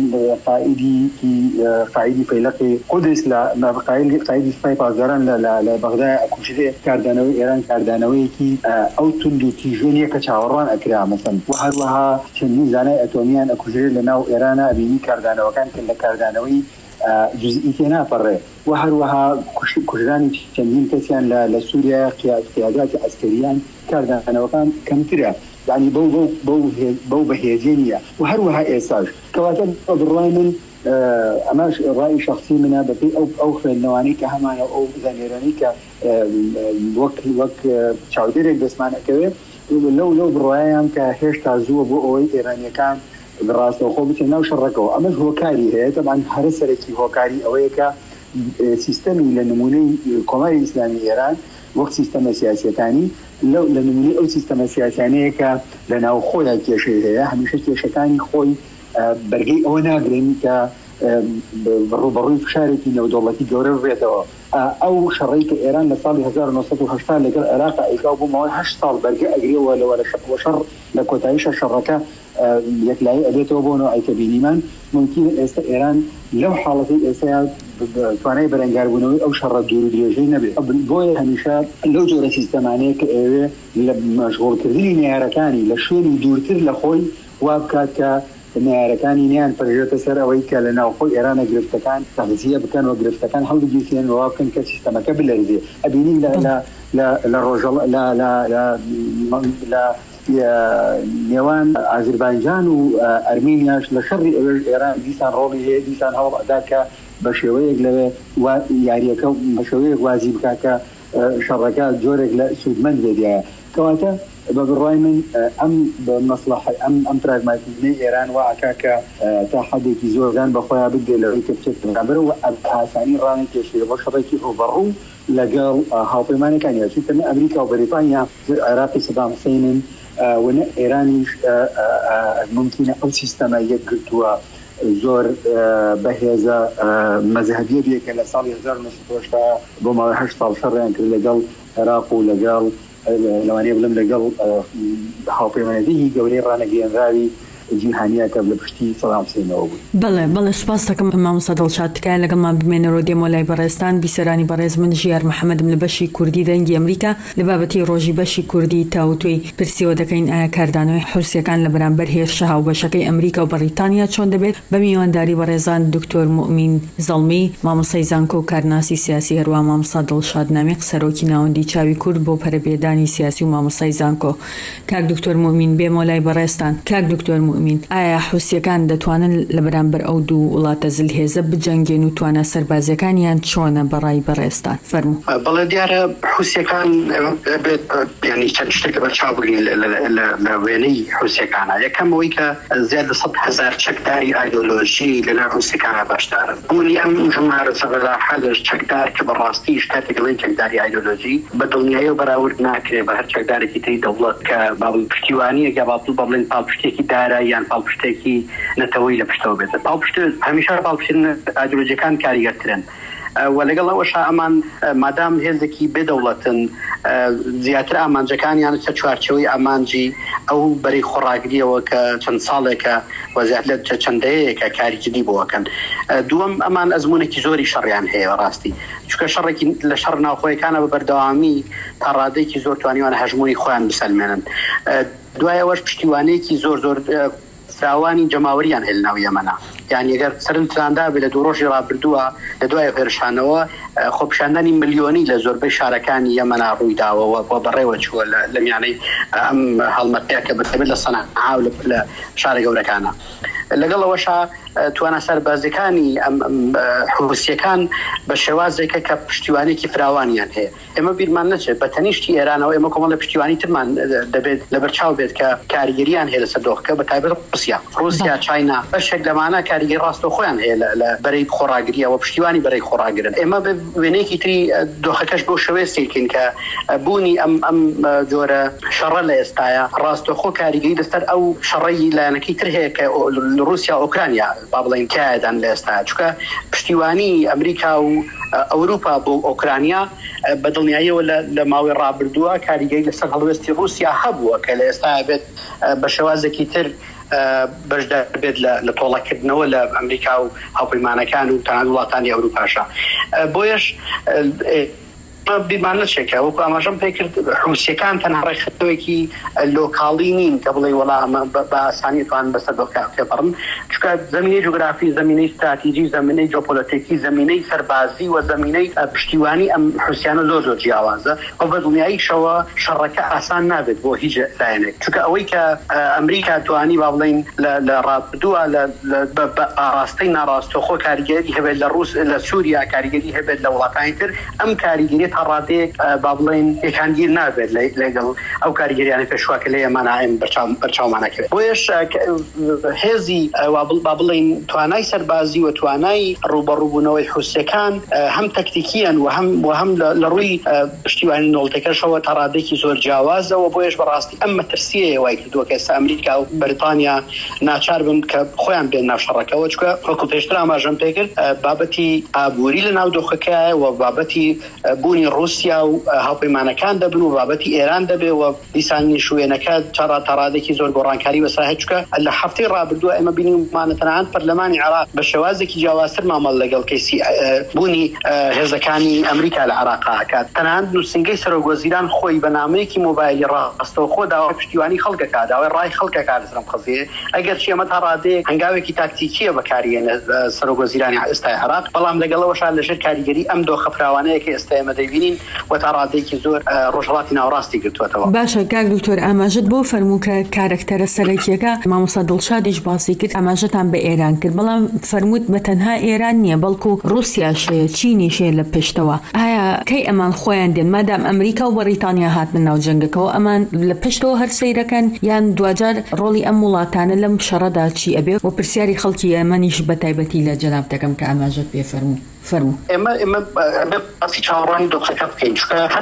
قائدي فيلقي قدس لا قائدي سباي بازاران لبغداد أكو شيء كاردانوي إيران كاردانوي كي أو تندو تيجونية كشاوران أكرا مثلا وهروها شني زاني أتوميان أكو شيء لنا إيران أبيني كاردانوي كان كل كاردانوي جزئيتنا فرّه وهروها كشراني تنين كسيان لسوريا قيادات عسكريان كاردانا وكان كمترة يعني بو بهيجينية وهروها إيساج كواتب بالرايمن أماش رأي شخصي منها بفي أو في النواني كهمان أو زنيراني وك شعوديرك بس معنا كوي لو بالروايام كهيش تازوه بو إيرانيا كان بالراس وخو بتناو شركوا أما هو كاري هي طبعا هرسركي هو كاري أويكا سيستمي لنموني القماري الإسلامي إيران وقت سيستم سياسي تاني لو لنموني أو سيستم سياسي تاني لنا خويا كيشي هي هميشه كيشي تاني خوي برقي أو ناقرين ك بروي في شاركي نو دولتي جوري فيتو أو شريك إيران لصالي 1908 لقى العراق إيكاو بموال 8 صال برقي أجري ولا شر لكوتايش الشركة يكلاي أديته بونو أي كبينيمان ممكن إيران لو حالتي إسياد تواني برنجاربونوي أو شر الدور ديجي نبي بوي هميشه لو جوري سيستماني كأيوه مشغول كرديني نهاركاني لشويني دورتر لخوي وابكات نهاركاني نيان فرجوت سر أويك لنا وخوي إيران قرفتكان تغذية بكان وقرفتكان حلو جيسين وابكن كسيستما كبل رزي أبينين لا رجل لا نێوان ئازربایجان و ئەرمینیاش لە شەڕی ئێران دیسان ڕۆڵی هەیە دیسان هەوڵ ئەداکە بە شێوەیەک لەوێ یاریەکە بە شێوەیەک وازی بکاکە شەڕەکە جۆرێک لە سوودمەند بێدایە کەواتە بە بڕای من ئەم مەسلحە ئەم پراگماتیزمی ئێران واکاکە تا حەدێکی زۆرگان بەخۆیان بدێ لەوەی کە بچێت بەرەوە ئاسانی ڕانی کێشێ بۆ شەڕێکی ڕوبەڕوو لەگەڵ هاوپەیمانەکانی چونکە ئەمریکا و بەریتانیا عێراقی سەدام حوسێنن وەنە ئێرانیش ممکنە ئەو سیستەمە یەکگرتووە زۆر بەهێزە مەذهبیە بێکە لە ساڵی 1970 بۆ ماوەی 8 ساڵ شەڕیان کرد لەگەڵ عێراق و لەگەڵ لەوانەیە بڵم لەگەڵ هاوپەیمانەتێکی گەورەی ڕانەگەیەنراوی جیهانیەکە لە پشتی سەدام حوسێنەوە بوو. بەڵێ سپاس دەکەم مامۆستا دڵشاد تکایە لەگەڵمان بمێنەوە دێمە لای بەڕێستان بیسەرانی بەڕێز من ژیار محەممەدم لە بەشی کوردی دەنگی ئەمریکا لە بابەتی ڕۆژی بەشی کوردی تاوتوی پرسیەوە دەکەین ئایا کاردانەوەی حوسیەکان لە بەرامبەر هێرشە هاوبەشەکەی ئەمریکا و بەریتانیا چۆن دەبێت بە میوانداری بەڕێزان دکتۆر مومین زەڵمی مامۆستای زانکۆ و کارناسی سیاسی هەروە مامۆستا دڵشاد نامیق سەرۆکی ناوەندی چاوی کورد بۆ پەرەبێدانی سیاسی و مامۆستای زانکۆ. کاک دکتۆر مومین بێمە لای بەڕێستان. کاک دکتۆر مومین ئایا حوسیەکان دەتوانن لە بەرامبەر ئەو دوو وڵاتە زلهێزە بجەنگێن و توانە سەربازەکانیان چۆنە بەڕای بەڕێستان فەرموو. بەڵێ دیارە حوسیەکان ینی چەند شتێکە بەرچاوبگرین لە وێنەی حوسیەکانە. یەکەم ئەوەی کە زیاد لە 100,000 چەکداری ئایدۆلۆژی لەناو حوسیەکانە باشدارن. بوونی ئەم ژمارە 100,000 چەکدار کە بەڕاستی شتێک لەڵێن چەکداری ئایدۆلۆژی بە دڵنیایی و بەراورد ناکرێت بە هەر چەکدارێکی تری دەوڵەت کە باڵی پشتیوانیەکە باڵ بڵێن پاڵپشتێکی دارە یان پاڵپشتێکی نەتەوەی لە پشتەوە بێت. پاڵپشت هەمیشە پاڵپشتن ئایدۆلۆژیەکان کاریگەرترن و لەگەڵ ئەوەش ئەمان مادام هێزێکی بێدەوڵەتن زیاتر ئامانجەکانیان سەر چوارچەوەی ئامانجی ئەو بەرەی خۆڕاگریەوە کە چەند ساڵێکە وەزیات لە چەندەیەکە کاری جدی بۆەکەن. دووەم ئەمان ئەزمونێکی زۆری شەڕیان هەیە ڕاستی چونکە شەڕێکی لە شەڕ ناوخۆیەکانە بە بەردەوامی تا ڕادێکی زۆر توانیوانە هەژمونی خۆیان بسەلمێنن. دوایەوەش پشتیوانەیەکی زۆر فراوانی جەماوەریان هەیە لەناو یەمەنە. یعنی ئەگەر سەرنجداندا بێت لە دوو ڕۆژی ڕابردووە لە دوای هێرشانەوە خۆپیشاندانی ملیۆنی لە زۆربەی شارەکانی یەمەنا ڕوویداوەوە بۆ بەڕێوە چووە لە میانەی ئەم هەڵمەتەیە کە بەتەبێت لە سەنعا و لە شارە گەورەکانە. لەگەڵ ئەوەشا توانە سەربازەکانی حوسیەکان بە شێوازێکە کە پشتیوانێکی فراوانیان هەیە. ئێمە بیرمان نەچێت بە تەنیشتی ئێرانەوە ئێمە کۆمەڵە پشتیوانی ترمان دەبێت لە بەرچاو بێت کە کاریگەریان هەیە لەسەر دۆخەکە بە تایبەت رووسیا چاینا بەشێک لەمانە کاریگەری ڕاستەوخۆیان هەیە لە بەرەی خۆڕاگریەوە پشتیوانی بەرەی خۆڕاگرن. ئێمە وێنەیەکی تری دۆخەکەش بۆ شێوەیە سیرکەین کە بوونی ئەم جۆرە شەڕە لە ئێستاە ڕاستەوخۆ کاریگەری لەسەر ئەو شەڕەی لایەنەکەی تر هەیە کە رووسیا ئۆکرانیا با بڵێن کایدان لە ئێستا چونکە پشتیوانی ئەمریکا و ئەوروپا بۆ ئۆکرانیا بە دڵنیاییەوە لە ماوەی ڕابردووە کاریگەری لەسەر هەڵوێستی رووسیا هەبووە کە لە ئێستا بێت بە شێوازێکی تر بەشدار بێت لە تۆڵەکردنەوە لە ئەمریکا و هاوپەیمانەکان و تەنانەت وڵاتانی ئەوروپاشە. بۆیەش بیرمان نەچێکە وەکو ئاماژەم پێ کرد حوسیەکان تەنها ڕێکخستەوەیەکی لۆکاڵی نین کە بڵێ وەڵامە بە ئاسانی توان بەسەر دۆخەکە پێبڕن چونکە زمینەی جوگرافی زمینەی استراتیژی زمینەی جیۆپۆلیتیکی زمینەی سەربازی و زمینەی پشتیوانی ئەم حوسیانە زۆر جیاوازە و بە دڵنیاییشەوە شەڕەکە ئاسان نابێت بۆ هیچ لایەنێک چونکە ئەوەی کە ئەمریکا توانی با بڵێن لە ڕابردووە بە ئاراستەی ناڕاستەوخۆ کاریگەری هەبێت لە سووریا کاریگەری هەبێت لە وڵاتانی تر ئەم کاریگەری ڕادێک با بڵێن یەکانگیر نابێت لەگەڵ ئەو کاریگەریانە پێشواکە لە ئێمانائم بەرچاومانەکەوێت. بۆیش هێزی با بڵێن توانای سەربازی و توانای ڕوبەڕووبوونەوەی حوسیەکان هەم تەکتیکیان و هەم لە ڕووی پشتیوانی نۆڵتەکەشەوە تا ڕادێکی زۆر جیاوازەوە. بۆیش بەڕاستی ئەم مەترسیە وای کردووە کە ئێستا ئەمریکا و بەریتانیا ناچار بن کە خۆیان بێن ناو شەڕەکەەوە چونکە وەکو پێشتر ئاماژەم پێ کرد بابەتی ئابووری لە ناو دۆخەکەیە و بابەتی بوونی رووسیا و هاوپەیمانەکان دەبن و بابەتی ئێران دەبێ و دیسانی شوێنەکە تەڕادێکی زۆر گۆڕانکاری بەساهێ چونکە لە هەفتەی ڕابردووە ئێمە بینیمانە تەنانەت پەرلەمانی عێراق بە شێوازێکی جیاوازتر مامەڵ لەگەڵ کەیسی بوونی هێزەکانی ئەمریکا لە عێراقا کات تەنانەت نووسنگەی سەرۆکوەزیران خۆی بە نامەیەکی مۆبایلی ڕاستەوخۆ داوای پشتیوانی خەڵکەکە داوای ڕای خەڵکەکە لەسەر قەزیە ئەگەر چی ئەمە تا ڕادەیەک هەنگاوێکی تاکتیکیە بەکارهێنێ سەرۆکوەزیرانی ئێستای عێراق بەڵام لەگەڵەوەشان لەژێر کاریگەری ئەم دۆخە فراوانەیە کە ئێستا ئێمە دەیبینین و تا ڕادێکی زۆر ڕۆژهەڵاتی ناوەڕاستی گرتووەتەوە. باشە کاک دکتۆر ئاماژەت بۆ فەرموو کە کارکتەرە سەرەکیەکە مامۆستا دڵشادیش باسی کرد ئاماژەتان بە ئێران کرد بەڵام فەرمووت بە تەنها ئێران نییە بەڵکو رووسیاشەیە چینیشەیە لە پشتەوە. ئایا کەی ئەمان خۆیان دێن مادام ئەمریکا و بەریتانیا هاتنە ناو جەنگەکەەوە ئەمان لە پشتەوە هەر سەیرەکەن یان دوجار ڕۆڵی ئەم وڵاتانە لەم شەڕەدا چی ئەبێ و پرسیاری خەڵکی ئێمەنیش بە تایبەتی لە جەناب دەکەم کە ئاماژەت پێ فەرموو. ئێمە باسی چاوەڕوانی دۆخەکە بکەین چونکە هەر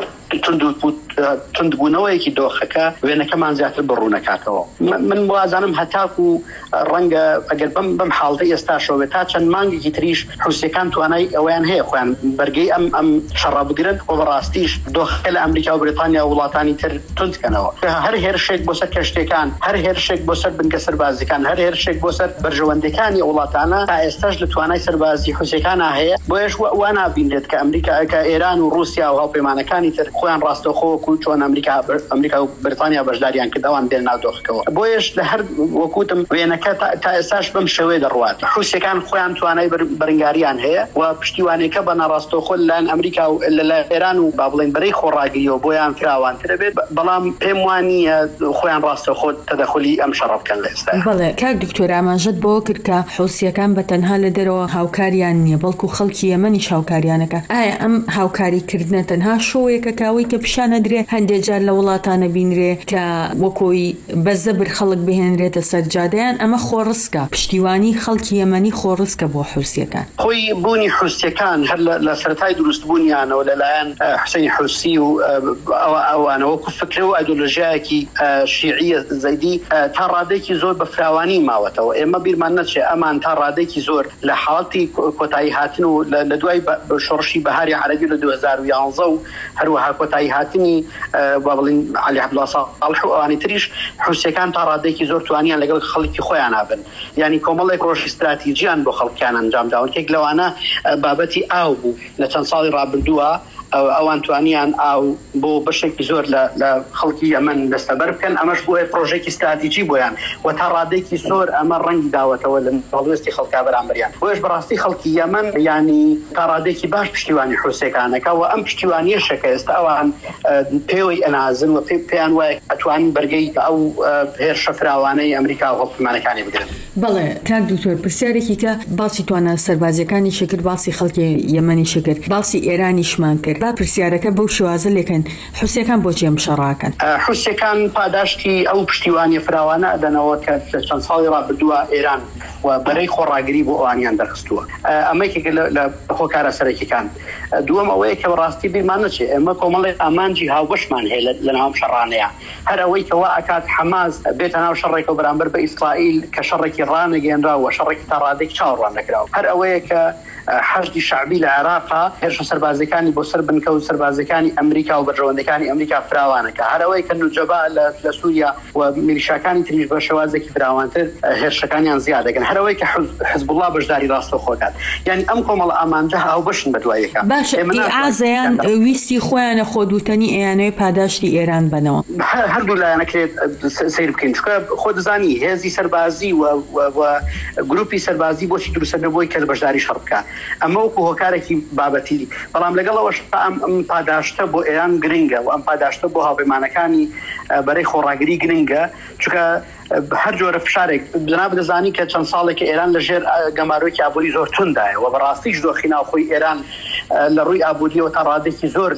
تندبوونەوەیەکی دۆخەکە وێنەکەمان زیاتر بڕوونەکاتەوە. من وازانم هەتاکو ڕەنگە ئەگەر بەم حاڵتە ئێستاشەوە تا چەند مانگێکی تریش حوسیەکان توانای ئەویان هەیە خۆیان بەرگەی ئەم شەڕە بگرن و بەڕاستیش دۆخەکە لە ئەمریکا و بریتانیا و وڵاتانی تر توندکەنەوە. هەر هێرشێک بۆ سەر کەشتەکان، هەر هێرشێک بۆ سەر بنکە سەربازیەکان، هەر هێرشێک بۆ سەر بەرژەوەندەکانی وڵاتانە تا ئێستاش لە توانای سەربازی حوسیەکانە هەیە. بۆیش وا نابینێت کە ئەمریکا کە ئێران و رووسیا و هاوپەیمانەکانی تر خۆیان ڕاستەوخۆوەکو چۆن ئەمریکا و بریتانیا بەشداریان کردەوان دێن ناو دۆخەکەەوە. بۆیش لە هەر وەکوتم وێنەکە تا ئێستاش بەم شێوەیە دەڕوات. حوسیەکان خۆیان توانای بەرەنگاریان هەیە و پشتیوانێکە بە ناڕاستەوخۆ لەلایەن ئەمریکا و لە ئێران و با بڵێن بەرەی خۆڕاگریەوە بۆیان فراوانترە بێت بەڵام پێم وانییە خۆیان ڕاستەوخۆ تەدەخلی ئەم شەڕە بکەن لە ئێستا. بەڵێ کاک دکتۆر ئاماژەت بۆ کرد کە حوسیەکان بە تەنها لە دەرەوە هاوکاریان نییە بەڵکو خەڵکی ئێمەنیش هاوکاریانەکە. ئایا ئەم هاوکاریکردنە تەنها شۆیەکە کاوەی کە پیشانە درێ هەندێک جار لە وڵاتانە بینرێ کە وەکۆی بەزەبر خەڵک بهێنرێتە سەرجادەیان ئەمە خۆڕسکە پشتیوانی خەڵکی ئێمەنی خۆڕسکە بۆ حوسیەکان. خۆی بوونی حوسیەکان هەر لە سەرەتای دروستبوونیانەوە لەلایەن حوسێنی حوسی و ئەوانەوەکو فکرە و ئایدۆلۆژیایەکی شیعیە زەیدی تا ڕادێکی زۆر بە فراوانی ماوەتەوە. ئێمە بیرمان نەچێ ئەمان تا ڕادێکی زۆر لە حاڵەتی کۆتایی هاتن و لە دوای شۆڕشی بەهاری عەرەبی لە 2011 و هەروەها کۆتایی هاتنی با بڵین عەلی عەبدوڵڵا ساڵح و ئەوانی تریش حوسیەکان تا ڕادێکی زۆر توانیان لەگەڵ خەڵکی خۆیان نابن. یعنی کۆمەڵێک ڕۆژی استراتیجیان بۆ خەڵکیان ئەنجام داون کێک لەوانە بابەتی ئاو بوو لە چەند ساڵی ڕابردووە ئەوان توانیان ئاو بۆ بەشێکی زۆر لە خەڵکی ئەمن دەستەبەر بکەن ئەمەش بۆ پرۆژێکی استراتیجی بۆیان و تا ڕادێکی زۆر ئەمە ڕەنگی داوەتەوە لە هەڵوێستی خەڵکا بەرامبەریان. بۆیش بەڕاستی خەڵکی یەمەن ینی تا ڕادێکی باش پشتیوانی حوسیەکانەکە و ئەم پشتیوانیەشەکە ئێستا ئەوان پێوەی ئەنازن و پێیان وایە ئەتوانن بەرگەی ئەو هێرشە فراوانەی ئەمریکا و هەڵپەیمانەکانی بگرن. بەڵێ کاک دکتۆر پرسیارێکی کە باسی توانە سەربازیەکانی شکرد باسی خەڵکی یەمەنی شکرد باسی ئێرانیشمان کرد با پرسیارەکە بەو شێوازە لێکەن حوسیەکان بۆ چێم شەڕاکەن. حوسیەکان پاداشتی ئەو پشتیوانی فراوانە ئەدەنەوە کە چەند ساڵی ڕابردووە ئێران و بەرەی خۆڕاگری بۆ ئەوانیان دەرخستووە. ئەمەیەکێک لە هۆکارە سەرەکیەکان. دووەم ئەوەیە کە بەڕاستی بیرمان نەچێ ئێمە کۆمەڵێک ئامانجی هاوبەشمان هەیە لە ناو شەڕانەیە. هەر ئەوەی کە وا ئەکات حەماس بێتە ناو شەڕێک و بەرامبەر بە ئیسرائیل کە شەڕێکی ڕانەگەێنراوە شەڕێکی تا ڕادێک چاوەڕوان نەکراوە. هەر ئەوەیە کە حەشدی شعبی لە عێراقا هێرشە سەربازەکانی بۆ سەر بنکە و سەربازەکانی ئەمریکا و بەرژەوەندەکانی ئەمریکا فراوانەکە. هەر ئەوەی کە نوجەبا لە سووریا و میلیشاکانی تریش بە شێوازێکی فراوانتر هێرشەکانیان زیاد دەکەن. هەر ئەوەی کە حزبوڵڵا بەشداری ڕاستەوخۆکات. یعنی ئەم کۆمەڵ ئامانجە هاوبەشن بە دوایەکە. باشە ئازەیان ویستی خۆیانە خۆدوتنی ئێیانەوەی پاداشتی ئێران بنەوە. هەردوو لایەنەکرێت سیر بکەین چونکە خۆ دەزانی هێزی سەربازی و گروپی سەربازی بۆچی دروستەکەبووی کە بەشداری شەڕ بکات. ئەمە وەکو هۆکارێکی بابەتی بەڵام لەگەڵەوەش ئەم پاداشتە بۆ ئێران گرنگە و ئەم پاداشتە بۆ هاوپەیمانەکانی بەرەی خۆڕاگری گرنگە چونکە هەر جۆرە فشارێک جناب دەزانی کە چەند ساڵێک ئێران لەژێر گەمارۆکی ئابووری زۆر توندایە و بەڕاستیش دۆخی ناوخۆی ئێران لە ڕووی ئابووریەوە تا ڕادێکی زۆر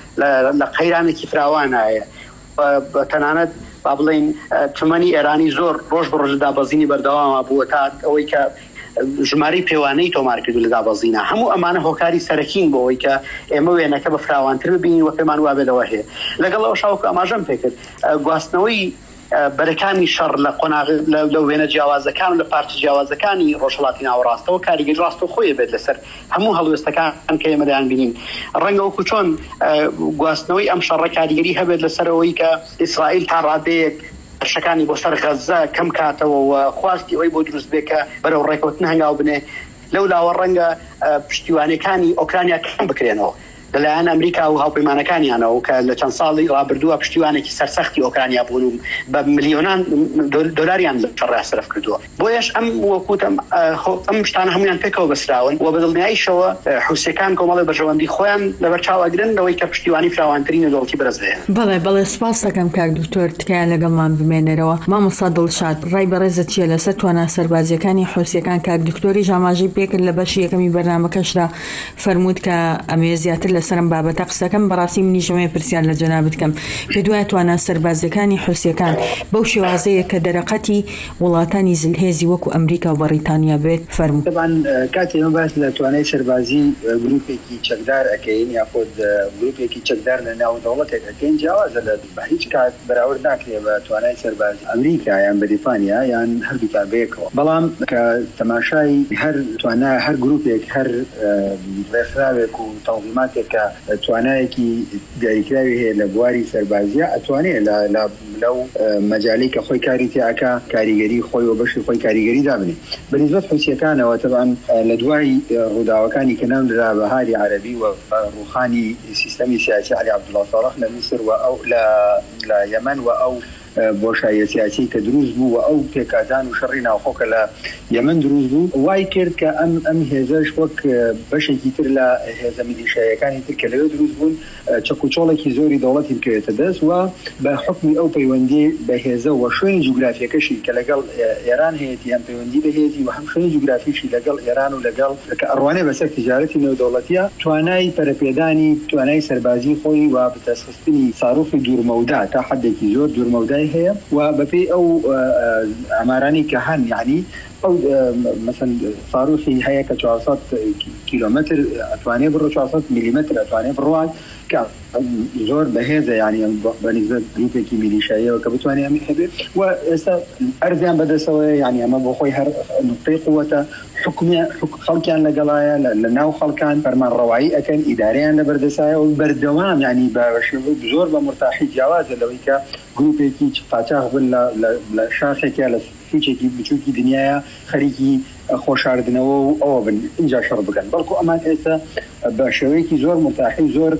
لە قەیرانێکی فراوانایە تەنانەت با بڵێن تمەنی ئێرانی زۆر ڕۆژ بە ڕۆژ دابەزینی بەردەوامە بووە تا ئەوەی کە ژماری پێوانەی تۆمار کردو لە دابەزینە. هەموو ئەمانە هۆکاری سەرەکین بۆ ئەوەی کە ئێمە وێنەکە بە فراوانتر ببینی و پێمان وابێتەوە هەیە. لەگەڵەوە شاوکە ئاماژەم پێکرد گواستنەوەی بەرەکانی شەڕ لە وێنە جیاوازەکان و لە پارتی جیاوازەکانی ڕۆژهەڵاتی ناوەڕاستەوە کاریگەری ڕاستە خۆی بێت لەسەر هەموو هەڵوێستەکان کە ئێمە دەیان بینین. ڕەنگە وەکو چۆن گواستنەوەی ئەم شەڕە کاریگەری هەبێت لەسەرەوەی کە ئیسرائیل تا ڕادەیەک شەکانی بۆ سەر غەزە کەم کاتەوە و خواستی ئەوەی بۆ دروست بێ کە بەرەو ڕێکەوتن هەنگاو بنێ لەو لاوە ڕەنگە پشتیوانەکانی ئۆکرانیا کەم بکرێنەوە. لەلایەن ئەمریکا و هاوپەیمانەکانیانەوە کە لە چەند ساڵی ڕابردووە پشتیوانێکی سەرسەختی ئۆکرانیا بوون بە ملیۆنان دۆلاریان لە چڕای سەرف کردووە. بۆیەش ئەم وەکوتم ئەم شتانە هەمویان پێکەوە بەسراون و بەدڵنیاییشەوە حوسەکان کۆمەڵی بەژەوەندی خۆیان لەبەرچاوەگرن لەوەی کە پشتیوانی فراوانترینە دەوڵەتی بەرز بێت. بەڵێ سپاس دەکەم کاک دکتۆر تکایە لەگەڵمان بمێنەرەوە. مامۆستا دڵشاد ڕای بەڕێزت چییە لەسەر توانە سەربازیەکانی حوسیەکان؟ کاک دکتۆری ژاماژەی پێکرد لە بەشی یەکەمی بەرنامەکەشدا فەرموود کە ئەمێ زیاتر لەسەرم بابەتە قسەکەم بەڕاستی منیش ئەمێ پرسیار لە جەنابەت بکەم پێ دوایە توانە سەربازیەکانی حوسیەکان بەو شێوازەیە کە دەرەقەتی وڵاتانی زلهێزی وەکو ئەمریکا و بەریتانیا بێت فەرموود. طبعا کاتی ئێمە باس لە توانای سەربازی گروپێکی چەکدار ئەکەین یاخود گروپێکی چەکدار لە ناو دەوڵەتێک ئەکەین جیاوازە بە هیچ کات بەراورد ناکرێت بە توانای سەربازی ئەمریکا یان بەریتانیا یان هەردووتان بەیەکەوە. بەڵام کە تەماشای هەر توانای هەر گروپێک هەر ڕێکخراوێک و تەنظیماتێک کە توانایەکی دیاریکراوی هەیە لە بواری سەربازیە ئەتوانێت لەو مەجاالەی کە خۆی کاری تیاکە کاریگەری خۆی و بەشی خۆی کاریگەری دابنێ. بەنسبەت حوسیەکانەوە تەبان لە دوای ڕووداوەکانی کە نامدرا بەهاری عەرەبی و ڕوخانی سیستەمی سیاسی عەلی عەبدوڵڵاه ساڵح لە میسر و ئەو لە یەمەن و ئەو بۆشایە سیاسی کە دروست بوو و ئەو پێکاتان و شەڕی ناوخۆکە لە یەمەن دروست بوو وای کرد کە ئەم هێزەش وەک بەشێکی تر لە هێزە میلیشایەکانی تر کە لەوێ دروست بوون چەکوچۆڵێکی زۆری دەوڵەتی بکەوێتە دەست و بە حکمی ئەو پەیوەندی بە هێزە و شوێنی جوگرافیەکەشی کە لەگەڵ ئێران هەیەی هەم پەیوەندی بە هێزی و هەم شوێنی جوگرافیشی لەگەڵ ئێران و لەگەڵ کە ئەڕوانێ بەسەر تجارەتی نێودەوڵەتیە توانای پەرەپێدانی توانای سەربازی خۆی و بەدەستخستنی ساروفی دوورمەودا تا حدێکی زۆر دوورمەودای هەیە و بەپێی ئەو ئەمارانی کە هەن یعنی ئەو مثلا ساروفی هەیە کە 400 کیلومتر ئەتوانێ بڕۆ 400 میلیمتر ئەتوانێ بڕوان کە زۆر بەهێزە یعنی بەنسبەت گروپێکی میلیشاییەوە کە بتوانێ ئەمی هەبێت و ئێستا ئەرزیان بەدەستەوە یعنی ئەمە بۆ خۆی هەر نقطەی قووەتە خەڵکیان لەگەڵایە لە ناو خەڵکان فەرمانڕەوایی ئەکەن ئیدارەیان لە بەردەسایە و بەردەوام یعنی بە زۆر بە مرتاحی جیاوازە لەوەی کە گروپێکی قاچاق بن لە شاخێکە لە سوچێکی بچووکی دنیاە خەریکی خۆشاردنەوە و ئەوە بن اینجا شەڕ بکەن بەڵکو ئەمان ئێستا بە شێوەیەکی زۆر مرتاحی زۆر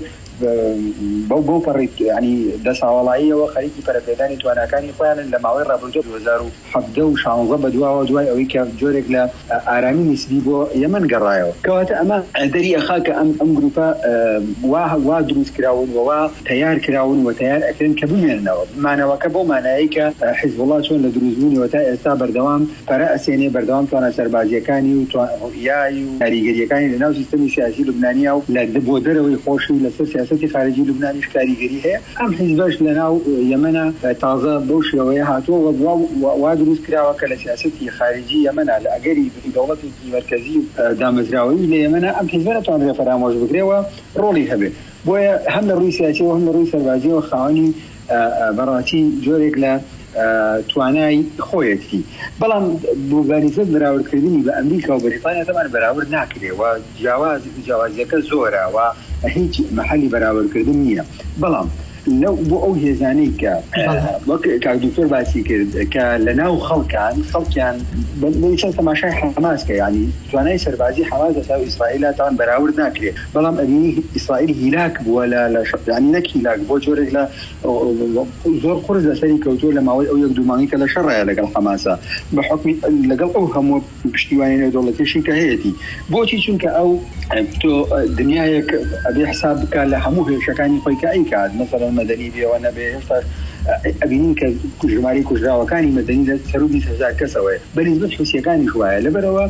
بۆ پەڕیت ینی دەساوەڵاییەوە خەریکی پەرەپێدانی تواناکانی خۆیان لە ماوەی ڕابردوو 2017 و 16 بەدواوە دوای ئەوەی کە جۆرێک لە ئارامی نسبی بۆ یەمەن گەڕایەوە کەواتە ئەمە دەری ئەخا کە ئەم گروپە وا دروست کراون ووا تیار کراون و تیار ئەکرن کە بمێننەوە مانەوەکە بۆ مانایی کە حیزب الله چۆن لە دروستبوونیەوە تا ئێستا بەردەوام پەرە ئەسێنێ بەردەوام توانە سەربازیەکانی و یای و کاریگەریەکانی لەناو سیستەمی سیاسی لوبنانیا و بۆ دەرەوەی خۆشی و لەسەر سیاسەتی خارجی لوبنانیش کاریگەری هەیە ئەم حیزبەش لەناو یەمەنە تازە بەو شێوەیە هاتووە وا دروست کراوە کە لە سیاسەتی خارجی یەمەنە لە ئەگەری دەوڵەتێکی مەرکەزی و دامەزراوەی لە یەمەنە ئەم حیزبە نەتوانرێت فەرامۆش بکرێەوە ڕۆڵی هەبێت بۆیە هەم لە ڕووی سیاسی و هەم لە ڕووی سەربازیەوە خاوەنی بەڕاستی جۆرێک لە توانای خۆیەتی بەڵام بۆبانیزت بەراوردکردنی بە ئەمریکا و بەریتانیا تەمان بەراورد ناکرێ و جیاوازیەکە زۆرە و هیچ مەحەلی بەراوردکردن نییە بەڵام لەو بۆ ئەو هێزانەی کە وەک کاک دکتۆر باسی کرد کە لە ناو خەڵکیان چەند تەماشای حەماس کە یعنی توانای سەربازی حەماس لەسەر ئیسرائیل تاوان بەراورد ناکرێت بەڵام ئەبینی ئیسرائیل هیلاک بووە لە یعنی نەک هیلاک بۆ جۆرێک لە زۆر قورس لەسەری کەوتووە لە ماوەی ئەو یەک دوو مانگی کە لە شەڕایە لەگەڵ حەماسە بە حکمی لەگەڵ ئەو هەموو پشتیوانی نێودەوڵەتیشی کە هەیەی بۆچی چونکە ئەو تۆ دنیایەک ئەبێ حساب بکات لە هەموو هێرشەکانی خۆی کە ئەیکات مەسەڵەن مەدەنی بێەوە نەبێ هێشتا ئەبینین کە ژماری کوژراوەکانی مەدەنی لە سەر و 20,000 کەسەوەیە بەنسبەت حوسیەکانی شوایە لەبەرەوە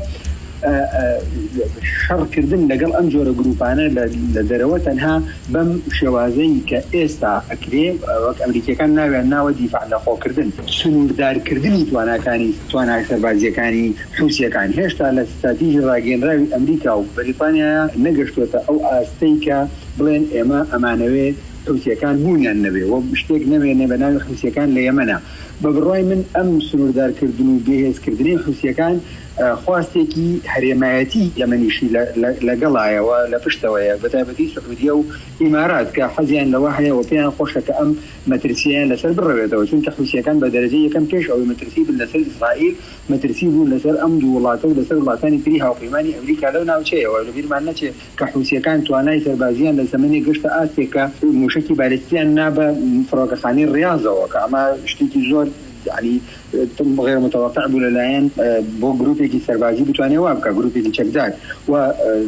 شەڕکردن لەگەڵ ئەم جۆرە گروپانە لە دەرەوە تەنها بەم شێوازەی کە ئێستا ئەکرێ وەک ئەمریکیەکان ناویان ناوە دیفاع لە خۆکردن سنووردارکردنی توانای سەربازیەکانی حوسیەکان هێشتا لە ستراتیژی ڕاگەیەنراوی ئەمریکا و بەریتانیا نەگەشتوێتە ئەو ئاستەی کە بڵێن ئێمە ئەمانەوێ حوسیەکان بوونیان نەبێ و شتێک نەبێنێ بە ناوی حوسیەکان لە یەمەنە بە بڕای من ئەم سنووردارکردن و بێهێزکردنی حوسیەکان خواستێکی هەرێمایەتی یەمەنیشی لەگەڵایەوە لە پشتەوەیە بەتایبەتی سعودیە و ئیمارات کە حەزیان لەوە هەیە و پێیان خۆشە کە ئەم مەترسییان لەسەر بڕەوێتەوە چونکە حوسیەکان بە دەرەجەی یەکەم پێش ئەوەی مەترسی بن لەسەر ئیسرائیل مەترسی بوون لەسەر ئەم دوو وڵاتە و لەسەر وڵاتانی تری هاوپەیمانی ئەمریکا لەو ناوچەیەوە لەبیرمان نەچێت کە حوسیەکان توانای سەربازیان لە لزمني قشت آسيا كمشكي بالستيان نابا فراغخاني الرياضة وكأما اشتكي زور يعني تم غير متوقع بولايان بو جروبي كي سربازي بتواني وابكا جروبي كي تشكدار و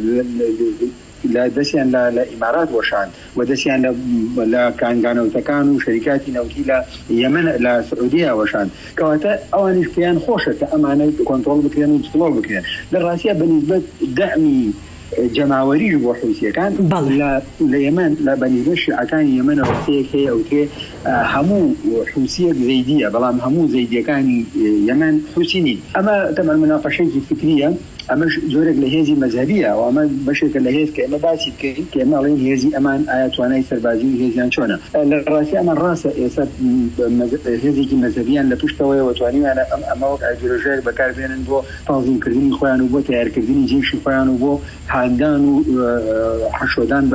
لا دسيان لا إمارات وشان ودسيان لا كان وتكانوا شركات نوكيلا يمن لا سعودية وشان كواتا أوانيش كيان خوشة أمانة كنترول بكيان وتطلول بكيان للراسية بالنسبة دعمي جماوري وحوسية كان لا اليمن لا بنيش كان يمن وحوسية كي أو كي همو حوسية زيدية بلام همو زيدية كان يمن حوسيني أما طبعا مناقشات فكرية أما جورك لهذه مذهبية وأما بشرك لهذه كأما باسي كأما عليه هذه أمان آيات وانا سربازي هذه أنشونا الراسي أما الراسة يسب هذه مذهبية لبشتوى وتواني أنا أما وقع جروجير بكار بين بو تنظيم كرديني خوان وبو تيار كرديني جيش خوان وبو هاندان وحشودان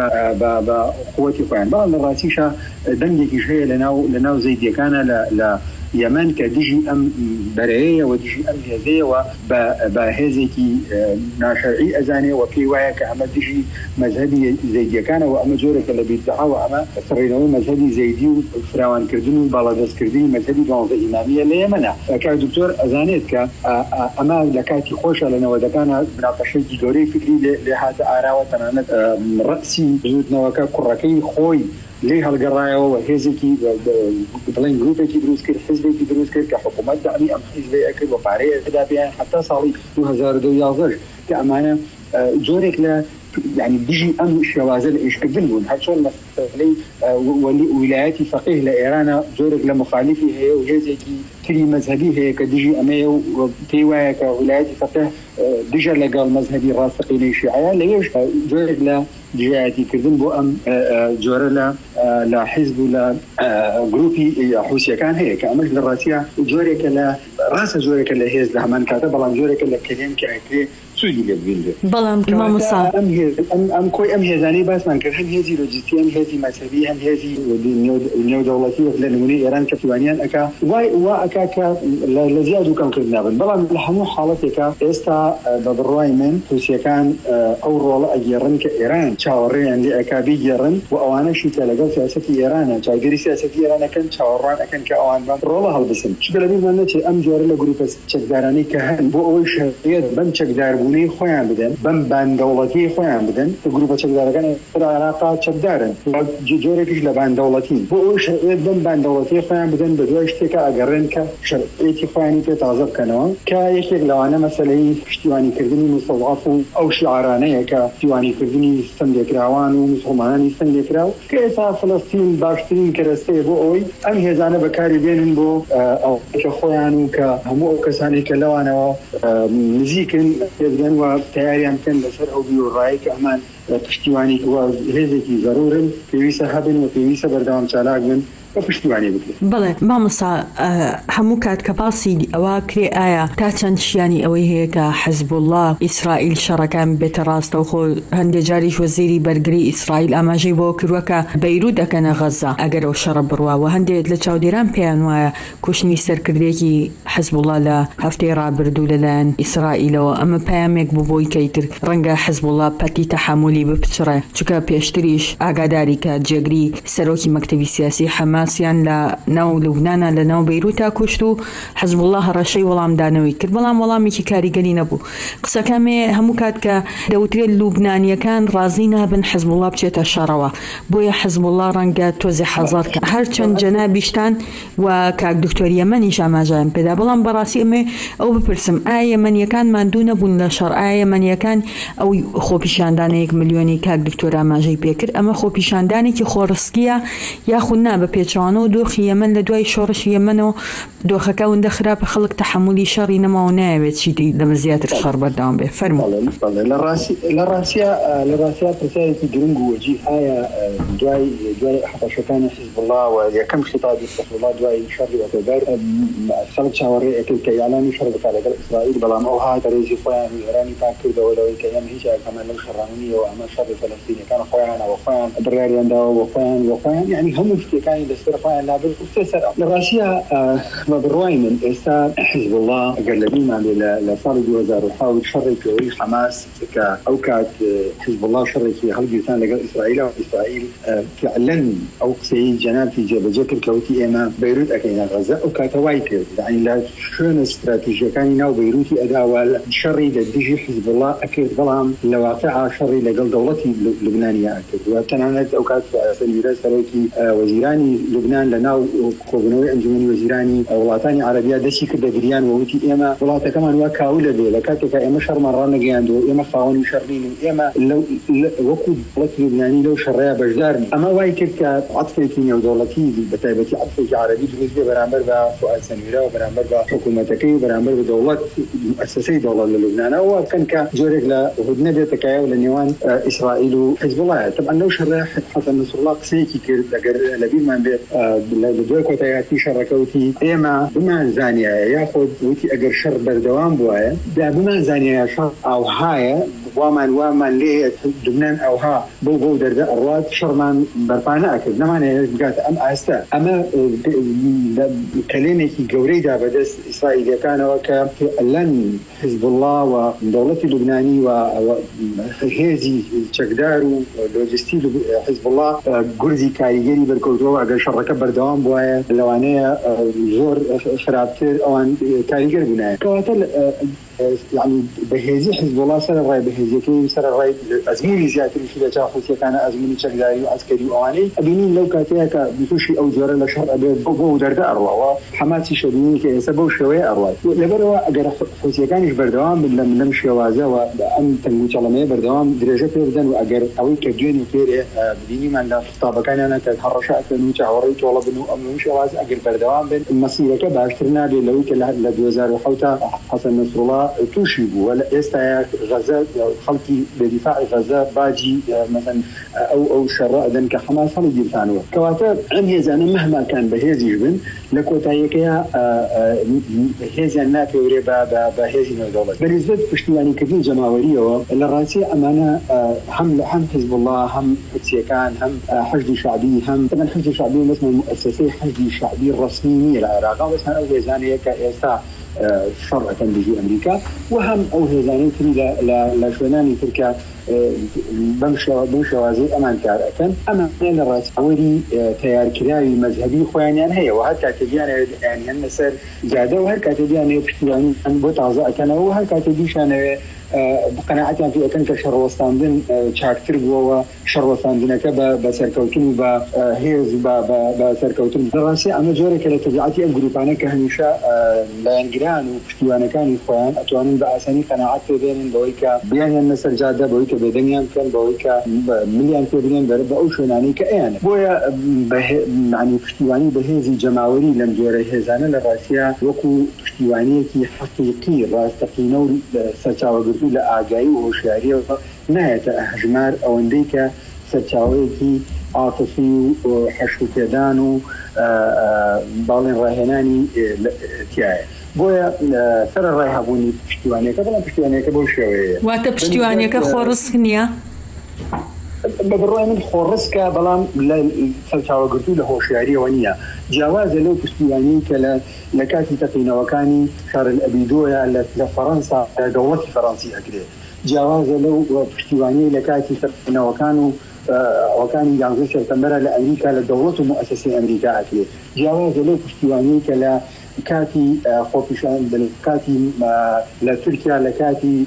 بقوتي خوان بعض الراسي شا دنجي شيء لناو زيدي كان لا يمن كديجي أم برعية وديجي أم هذية وبهذيكي ناشرعي أزاني وكي ويا كأما ديجي مذهبي زيدي كان وأما جورك اللي بيدعى وأما سرينوي مذهبي زيدي وفراوان كردين وبالادس كردين مذهبي بانضة إمامية ليمنع كدكتور أزانيت كأما لكاتي خوشة لنا ودكان بناقشة جوري فكري لهذا آراء وتنانت رأسي بزودنا وكا كراكي خوي ليه هالقراية وهزكي بلين جروبي كي دروس كير حزبي كي دروس كير كحكومات دعمي أم حزبي أكل وفعالية كذا بيان حتى صالي 2012 كأمانة جورك لا يعني بيجي أم شوازل إيش كذلون هالشغل مثلي ولاياتي فقيه لإيران جورك لمخالفي هي وهزكي كلي مذهبي هي كديجي أمي وتيوايا كولاياتي فقيه ديجا لقال مذهبي راسقين الشيعية ليش جورك لا جهاتي كردن بو أم جورلا لا حزب لا جروبي حوسيا كان هيك كأمش الراسية جورك لا راس جورك لا هيز لهمان كاتب بلان جورك لا كلام كأكل سودي لبيلد بلان إمام الصاد أم كوي أم هزاني بس من كل هم هذي لوجستي أم هذي مذهبي أم هذي النيو دولتي لأنوني إيران كفوانيان أكا وأكا لزيادو كم كردنا بلان لحمو حالتك إستا ببرواي من حوسيا كان أو رولا أجيرن كإيران شاورين لأكابي جيرن وأوانا شيء تلاقوا سياسة إيران شايدري سياسة إيران كان شاوران أكن كأوان رولا هالبسم شو بلبي ما نتشي أم جورلا جروب شكداراني كهن بو شهيد بم شكدار بوني خوان بدن بم دولتي خوان بدن جروب شكدار كان العلاقة شكدارن جوري كيش لبان دولتي بو شهيد بم دولتي خوان بدن بدوش تكا أجرن كشرعيتي خواني كتعذب كانوا كايش لو أنا مثلا اشتواني كردني مستضعف أو شعرانية كاشتواني كردني ذكراوان ومسلمان يستنذكراو كيسا فلسطين باشترين كرسته بو أوي أم هزانة بكاري بينهم بو أو كخوان وكهمو كساني كلوانا مزيكن يبدن وتياري أمكن لسر أو بيو الرأي كأمان تشتواني وهزيكي ضرورا في ويسا هبن وفي ويسا بردوام شالاق من بله مامسا همو كات كباسي أواكري آية تاتشان شياني أوي هيك حزب الله إسرائيل شركان بتراست وخو هندي جاريش وزيري برقري إسرائيل أما جيبو كروكا بيروت أكنا غزة أقر وشرب بروا وهندي لتشاو ديران بيانوايا كوشني سركرديكي حزب الله لا هفتي رابردو للان إسرائيل أما بياميك بوبوي كيتر رنقا حزب الله باتي تحملي ببتشرة چوكا بيشتريش أقاداري كجيغري سروكي مكتبي سياسي حماسيان لناو لبنان لناو بيروتا كشتو حزب الله رشي ولام دانوي كرد بلام ولامي كي كاريغلي نبو قصة كامي همو كات كدوتري اللبنانية كان رازينا بن حزب الله بچيتا شاروا بويا حزب الله رنقا توزي حزار هرچن جنابيشتان وكاك دكتور يمني جاما جاين بدا بلام براسي امي او بپرسم آية من يكان ماندون بون لشار آية من يكان او خوبيشاندان 1 مليوني كاك دكتور اما جاي بيكر اما خوبيشانداني كي خورسكيا ياخونا ببيتشانو دوخي يمن لدواي شورش يمنو دوخكا وندخرا بخلق تحملي شر نما ونايبت شي لما زيادة الشر بدام به فرمو للراسية رسالة جرنجو وجيه آية دواي حفشتان حزب الله ويكم خطاب حزب الله دواي شر وتبار خلق شاوري أكل كيالاني شر بتالق إسرائيل بلام أوها تريزي خوان إيراني باكر دولوي كيام هيجا كمان للخرانية وأما شر فلسطيني كان خوان وخوان براريان داو وخوان يعني هم افتكاني بس استرخاء لا بالسر لراسيا ما بالرواي من إستا حزب الله قال لنا لصار 2000 شرك حماس كأوكاد حزب الله شرك هالجيتان لقى إسرائيل وإسرائيل فعلا أو سيد جناب في جبل جكر كوتي إما بيروت أكينا غزة وكاتوايك يعني لا شون استراتيجية كان يناو بيروتي أداوال شري لديجي حزب الله أكيد ظلام لواقع شري لقل دولتي لبنانية أكيد وتنانت أوكاد سنويرات سروكي وزيراني لبنان لناو كوبنوي أنجمني وزيراني ولاتاني عربية دشي كده بريان ووتي إما ولاتا كمان وكاولة بي لكاتك إما شر مرة نجاندو إما خاوني شرين إما لو وقود دولتي لبناني لو شرية بجدارني أما واي كيف عطفي كينيا ودولتي بتايبتي عطفي عربي جوزي برامبر بفؤاد سنويرة وبرامبر بحكومتكي وبرامبر بدولات مؤسسي دولة لبنان وكان كجورك لهدنا بيتكايا ولنيوان إسرائيل وحزب الله طبعا لو شرية حسن نصر الله قسيكي كير لبين من بي لدوك وتياتي شركوتي إما بما زانية ياخد وتي أجر شر بردوام بوايا بما زانية شر أو هاي ومن ليه لبنان أو ها بو درد الرواد شرمان بربانا أكد نمانه بقات أم أستا أما كلينيكي جوريدا بدس إسرائيل كان وكألن حزب الله ودولتي اللبناني وهذه شكدارو لوجستي حزب الله جرزي كاريجري بركوتو أجر شركة بردوام بوايا لوانية زور خرابتر أوان كاريجر بنايا كواتل يعني بهذه حزب الله سر الرأي بهذه كي سر الرأي أزموني زيادة في الجاهلية كان أزموني شكداري وعسكري وعاني أبينين لو كاتيك بيشوشي أو جرى لشر أبي بو درد أروى وحماسي شديني كيسبوا شوية أروى لبروا أجر حسيا كانش بردوام من لم شوازة وأم تنوج على ما بردوام درجة بردن وأجر أوي كديني كير بديني من الطابق كان أنا كحرشة تنوج عوريت ولا بنو أم شوازة أجر بردوام بين المصير كباشترنا بلوي كله لدوزار وحوتا حسن نصر الله توشيبو ولا استايا غزة خلقي بدفاع غزة باجي مثلا أو شراء ذنك حماس هم يدفعوا كواتر عن هذا مهما كان بهذه جبن لكوتايكيا هذا النافع وربا بهذه الدولة بالنسبة لشتواني كثير جماهيرية الرئاسي أمانة هم حزب الله هم سيكان هم حشد شعبي هم طبعا حشد شعبي مثل مؤسسة حشد شعبي الرسمية العراق بس أنا وزانية كإستا شرعة بيجي أمريكا وهم أو هزاني تري لا شوناني تركا بمشى وزي أمان كاركن أما من الرأس أولي تيار كراوي مذهبي خوانيان هي وهالكاتبيان يعني النسر زادة وهالكاتبيان يبشتواني أن بتعزاء كانوا وهالكاتبيشان بقناعتي في أكن كشر وستاندن شاكتر جوا شر وستاندن كبا بسركوتن بهيز بسركوتن دراسة أما جورة كلا تبعتي الجروبانة كهنيشة لانجران وبشتوانا كان إخوان أتوانين بأساني قناعات بين بويكا بيان النسر جادة بويكا بدنيان كان بويكا مليان كبرين بربا أوشوناني كأيان بويا يعني بشتواني بهذه جماوري لم جورة هزانة للراسية وكو بشتواني كي حقيقي راس تقينو سرچاوة لا أجاي وشعري نهاية أحجمار أو عندك سرچاوي عاطفي وحشو كدانو بالين راهناني تياي بويا سر الراهبوني بشتوانيك بلا بشتوانيك بوشوي وات بشتوانيك خورسكنيا بالرأي من خورسكا بلام سرچاوي قرتو له شعري ونيا جواز لو بشتوانيك لكاتي تقينا وكاني شار الأبيدوية لفرنسا دولة فرنسية كده جواز لو بشتواني لكاتي تقينا وكان يعنزي سبتمبر لأمريكا لدولة مؤسسة أمريكا كده جواز لو بشتواني لكاتي خوفشان لكاتي لتركيا لكاتي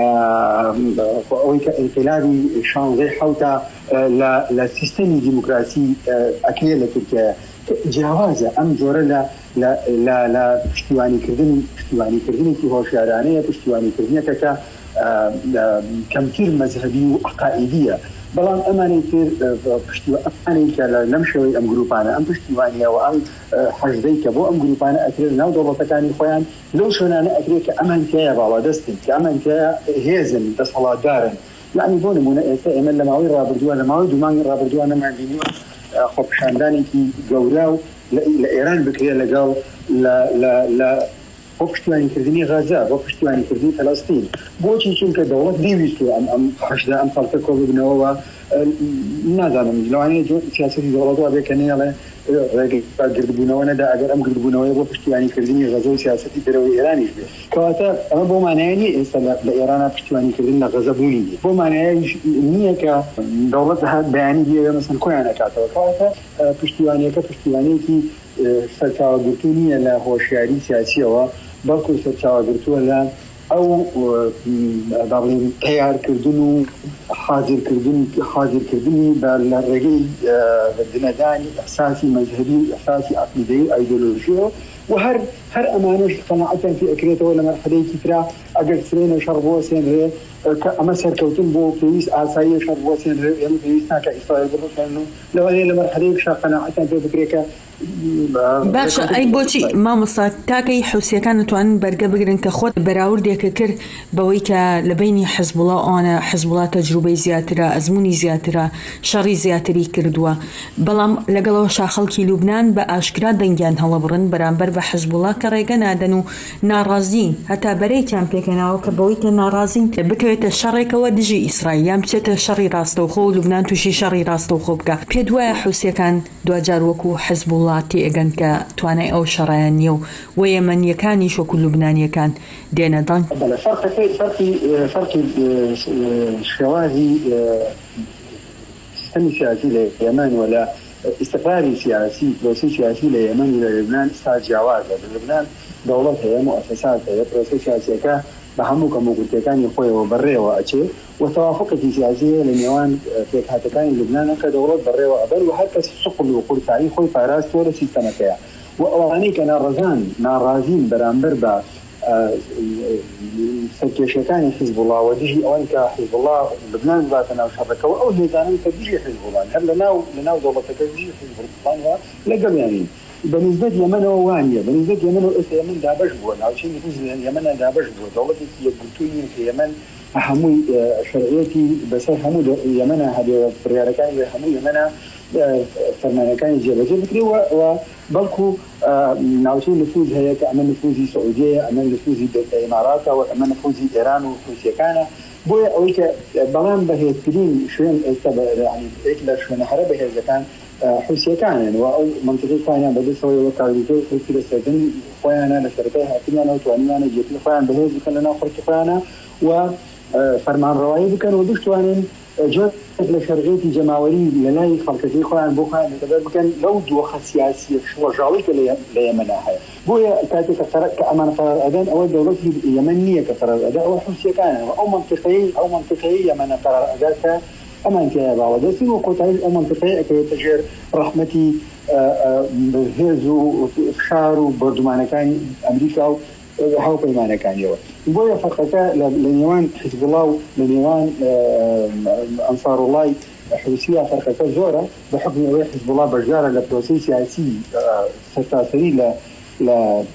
انقلابي شانزي حوتا لسيستم ديمقراطي أكلي لتركيا جوازه ام جوره لا پشتیوانی کردنی که هوشیارانه پشتیوانی کردنی که کمتر مذهبی و عقائدیه بلان امانه پشتیوانی که لمشوی ام گروپانه ام پشتیوانی و ام حجدی که بو ام گروپانه اکرد نو دولتکانی خویان لو شونانه اکرد که امان که بالا دستن که امان که هیزن تصالات دارن يعني بون مناسبة إمل لماوي رابردوا لماوي دومان رابردوا أنا ما بيني خب شانداني كي جوراو لإيران بكري لجاو بۆ پشتیوانیکردنی غەزا، بۆ پشتیوانیکردنی فەلەستین. بۆچی؟ چونکە دەوڵەت دەیویست ئەم حەشدە ئەم خەڵکە کۆ ببنەوە. نازانم لەوانەیە سیاسەتی دەوڵەت وا بێ کە نێڵێ ڕێگەی گردبوونەوە نەدا ئەگەر ئەم گردبوونەوەی بۆ پشتیوانیکردنی غەزە و سیاسەتی دەرەوەی ئێرانیش بێت. کەواتە ئەمە بۆ مانایە نیە ئێستا لە ئێرانە پشتیوانیکردن لە غەزە بوونی بێت. بۆ مانایە نییە کە دەوڵەت هات بەیانی بێ مەسەن کۆیان ئەکاتەوە. کەواتە پشتیوانیەکە پشتیوانیەکی سەرچاوەگرتو نییە لە هۆشیاری سیاسیەوە، بەڵکو سەرچاوەگرتووە لە ئەو باڵێن تیارکردن و حاضرکردنی لە ڕێگەی دنەدانی ئەحساسی مەذهبی و ئەحساسی عەقیدەی و ئایدۆلۆژیەوە و هەر ئەمانەش قەناعەتیان پێ ئەکرێتەوە لە مەرحەلەیەکی ترا ئەگەر سرێنە شەڕ بۆ سێنرێ کە ئەمە سەرکەوتن بۆ پێویست ئاسایی شەڕ بۆ سێنرێ ئێمە پێویست ناکە ئیسرائیل بڕۆن و لەوانەیە لە مەرحەلەیەکشا قەناعەتیان پێ بکرێت کە باشە. ئەی بۆچی مامۆستا تاکەی حوسیەکان نتوانن بەرگە بگرن کە خۆت بەراوردێکە کرد بەوەی کە لە بینی حزبوڵا ئەوانە حزبوڵا تەجروبەی زیاترە، ئەزمموی زیاترە، شەڕی زیاتری کردووە، بەڵام لەگەڵەوە شاخەڵکی لوبنان بە ئاشکرا دەنگیان هەڵەبڕن بەرامبەر بە حزبوڵا کە ڕێگە نادەن و ناڕازین هەتا بەرەیتیان پێکەناوە کە بەوەی کە ناڕازین بکەوێتە شەڕێکەوە دژی ئیسرائیل یان بچێتە شەڕی ڕاستەوخۆ و لوبنان تووشی شەڕی ڕاستەوخۆ بکە. پێت وایە حوسیەکان دوجار وەکو حزبوڵا تێگەن کە توانای ئەو شەڕیان نییە و یەمەنیەکانی شۆک و لوبنانیەکان دێنە دەنگ؟ فەرقی شێوازی سیستەمی سیاسی لە یەمەن و لە استقرالی سیاسی پرۆسی سیاسی لە یەمەن و لە لوبنان ئێستا جیاوازە. لە لوبنان دەوڵەت هەیە، مؤسسات هەیە، پرۆسی سیاسیەکە بە هەموو کەموکورتەکانی خۆیەوە بەڕێوە ئەچێ و تەوافقێکی سیاسی لە نێوان پێکهاتەکانی لوبنانە کە دەوڵەت بەڕێوە ئەبەر و هەر کەس سوقل و قورتایی خۆی پاراستوە لە سیستەمەکەیە و ئەوانەی کە ناڕازین بەرامبەر بە سەرکێشەکانی حیزبوڵا و دژی ئەوان کە حیزبوڵا لوبنان باتە ناو شەڕەکەەوە ئەو هێزانن کە دژی حیزبوڵان هەر لەناو دەوڵەتەکە دژی حیزبوڵانەوە لەگەڵیانین. بەنسبەت یەمەنەوە وانیە، بەنسبەت یەمەنەوە ئێستا یەمەن دابەش بووە، ناوچەی نفوز یەمەنە دابەش بووە، دەوڵەتێکی یەکگرتووی کە یەمەن هەمووی شەرعیەتی بەسەر هەموو یەمەنە هەبێ بڕیارەکانی هەموو یەمەنە فەرمانەکانی جێبەجێ بکرێەوە و بەڵکو ناوچەی نفوز هەیە کە ئەمە نفوزی سعودیە، ئەمە نفوزی ئیماراتەوە، ئەمە نفوزی ئێران و حوسیەکانە. بۆیە ئەوەی کە بەڵام بەهێزترین شوێن ئێستا ێک لە شوێنە هەرە بەهێزەکان حوسیەکانن و ئەو منطقەی خۆیان بەدەستەوەی کاریگەری خۆی لەسەردن خۆیانە لە سەرەتای هاتنیانە و توانیانە جێتی خۆیان بەهێز بکەن لەناو خەڵکی خۆیانە و فەرمانڕەوایی بکەن و بتوانن جۆر لە شەرعیەتی جەماوەری لە لای خەڵکەکەی خۆیان بۆ خۆیان لەبەر بکەن لەو دۆخە سیاسی ڕۆژاوی کە لە یەمەنە هەیە. بۆیە کاتێک کە ئەمان قەرار ئەدەن ئەوە دەوڵەتی یەمەن نییە کە قەرار ئەدا، ئەوە حوسیەکانە ئەو منطقەی یەمەنە قەرار ئەدا کە ئەمان تیایە باوە دەستی و کۆتایی ئەو منطقەی ئەکەوێتە ژێر ڕەحمەتی هێز و فشار و بەردومانەکانی ئەمریکا و هاوپەیمانەکانیەوە. بۆیە فەرقەکە لە نێوان حیزبوڵا و لە نێوان ئەنساروڵای حوسیە فەرقەکە زۆرە بە حکمی ئەوەی حیزبوڵا بەشدارە لە پرۆسی سیاسی سەرتاسەری لە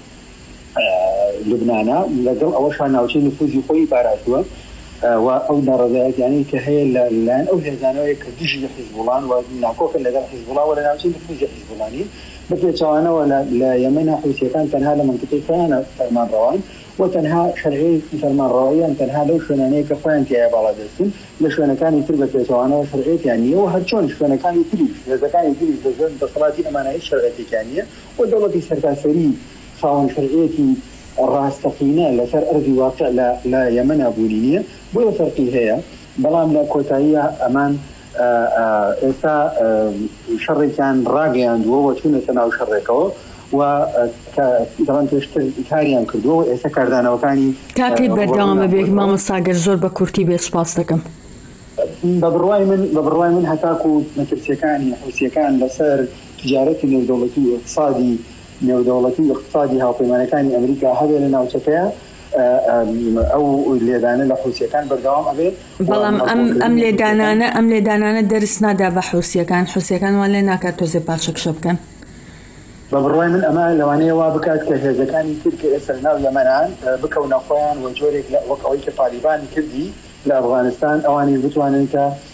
لوبنانە لەگەڵ ئەوەشان ناوچەی نفوزی خۆی پاراستووە و ئەو ناڕەزایەتیانەی کە هەیە لەلایەن ئەو هێزانەوەی کە دژی حیزبوڵان و ناکۆکن لەگەڵ حیزبوڵا و لە ناوچەی نفوزی حیزبوڵانی بپێچەوانەوە لە یەمەنە حوسیەکان تەنها لە منطقەی خۆیانە فەرمانڕەوان و تەنها شەرعی فەرمانڕەواییان تەنها لەو شوێنانەیە کە خۆیان تیایە باڵادەستن لە شوێنەکانی تر بە پێچەوانەوە شەرعیەتیان نییە و هەرچۆن شوێنەکانی تری هێزەکانی تری دەسەڵاتی ئەمانە هیچ شەرعیەتێکیان نییە و دەوڵەتی سەرتاسەری خاوەن شەرعیەتی ڕاستەقینە لەسەر ئەرضی واقع لە یەمەنە بوونی نییە. بۆیە فەرقی هەیە، بەڵام لە کۆتاییە ئەمان ئێستا شەڕێکیان ڕاگەیاندووە و چوونەتە ناو شەڕێکەوە و دەڵێن پێشتر کاریان کردووە و ئێستا کاردانەوەکانی کاکەی بەردەوامە بێک مامۆستاگەر زۆر بە کورتی بێ سوپاس دەکەم. بە بڕوای من هەتاکو مەترسیەکانی حوسیەکان لەسەر تجارەتی نێودەوڵەتی و اقتصادی نێودەوڵەتی و اقتصادی هاوپەیمانەکانی ئەمریکا هەبێ لە ناوچەکەیە ئەو لێدانە لە حوسیەکان بەردەوام ئەبێت. بەڵام ئەم لێدانانە دەرس نادا بە حوسیەکان وان لێ ناکات تۆزێ پاچەکشە بکەن. بە بڕوای من ئەمە لەوانەیە وا بکات کە هێزەکانی ترکە ئێستا ناو یەمەنان بکەونە خۆیان و جۆرێک وەک ئەوەی کە تالیبان کردی لە ئەفغانستان ئەوانی بتوانن کە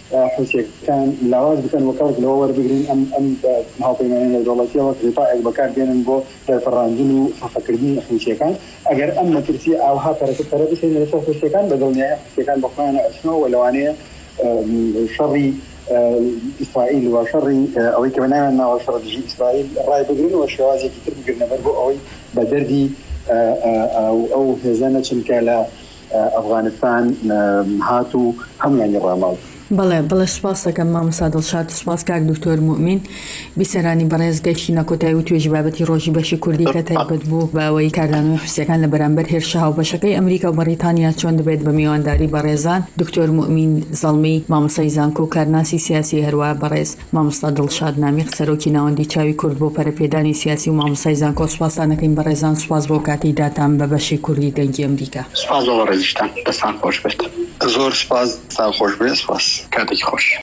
حوسێکەکان لاواز بکەن وەکەڵک لەوە وەربگرین ئەم هاوپەیمانیە دەوڵەتیەوە ڕێپایەک بەکاربێنن بۆ دەرفەڕاندن و خەفەکردنی حوسێکان ئەگەر ئەم مەترسی ئاوها پەرە بچێن لەسەر حوسێکان بەدڵنیایە حوسێکان بەخۆیانە ئەچنەوە و لەوانەیە شەڕی ئیسرائیل و شەڕی ئەوەی کە بەناویان ناوە شەڕ دژی ئیسرائیل ڕای بگرن و شێوازێکی تر بگرنە بەر بۆ ئەوەی بە دەردی ئەو هێزە نەچن کە لە ئەفغانستان هات و هەمویانی ڕاماڵ. بەڵێ سپاس دەکەم مامۆستا دڵشاد، سپاس کاک دکتۆر مومین. بیسەرانی بەڕێز گەشتی نەکۆتایی و توێژی بابەتی ڕۆژی بەشی کوردی کە تایبەت بوو بە ئەوەی کاردانەوەی حوسیەکان لە بەرامبەر هێرشە هاوبەشەکەی ئەمریکا و بەریتانیا چۆن دەبێت بە میوانداری بەڕێزان دکتۆر مومین زەڵمی مامۆستای زانکۆ و کارناسی سیاسی هەروە بەڕێز مامۆستا دڵشاد نامیق سەرۆکی ناوەندی چاوی کورد بۆ پەرەپێدانی سیاسی و مامۆستای زانکۆ سپاسانەکەین بەڕێزان. سپاس بۆ کاتی داتان بە بەشی کوردی دەنگی ئەمریکا. سپاس بۆ ڕێزیشتان، دەستان خۆش بێت. زۆر سپاس، دەستان خۆش بێت، سپاس، کاتێکی خۆش.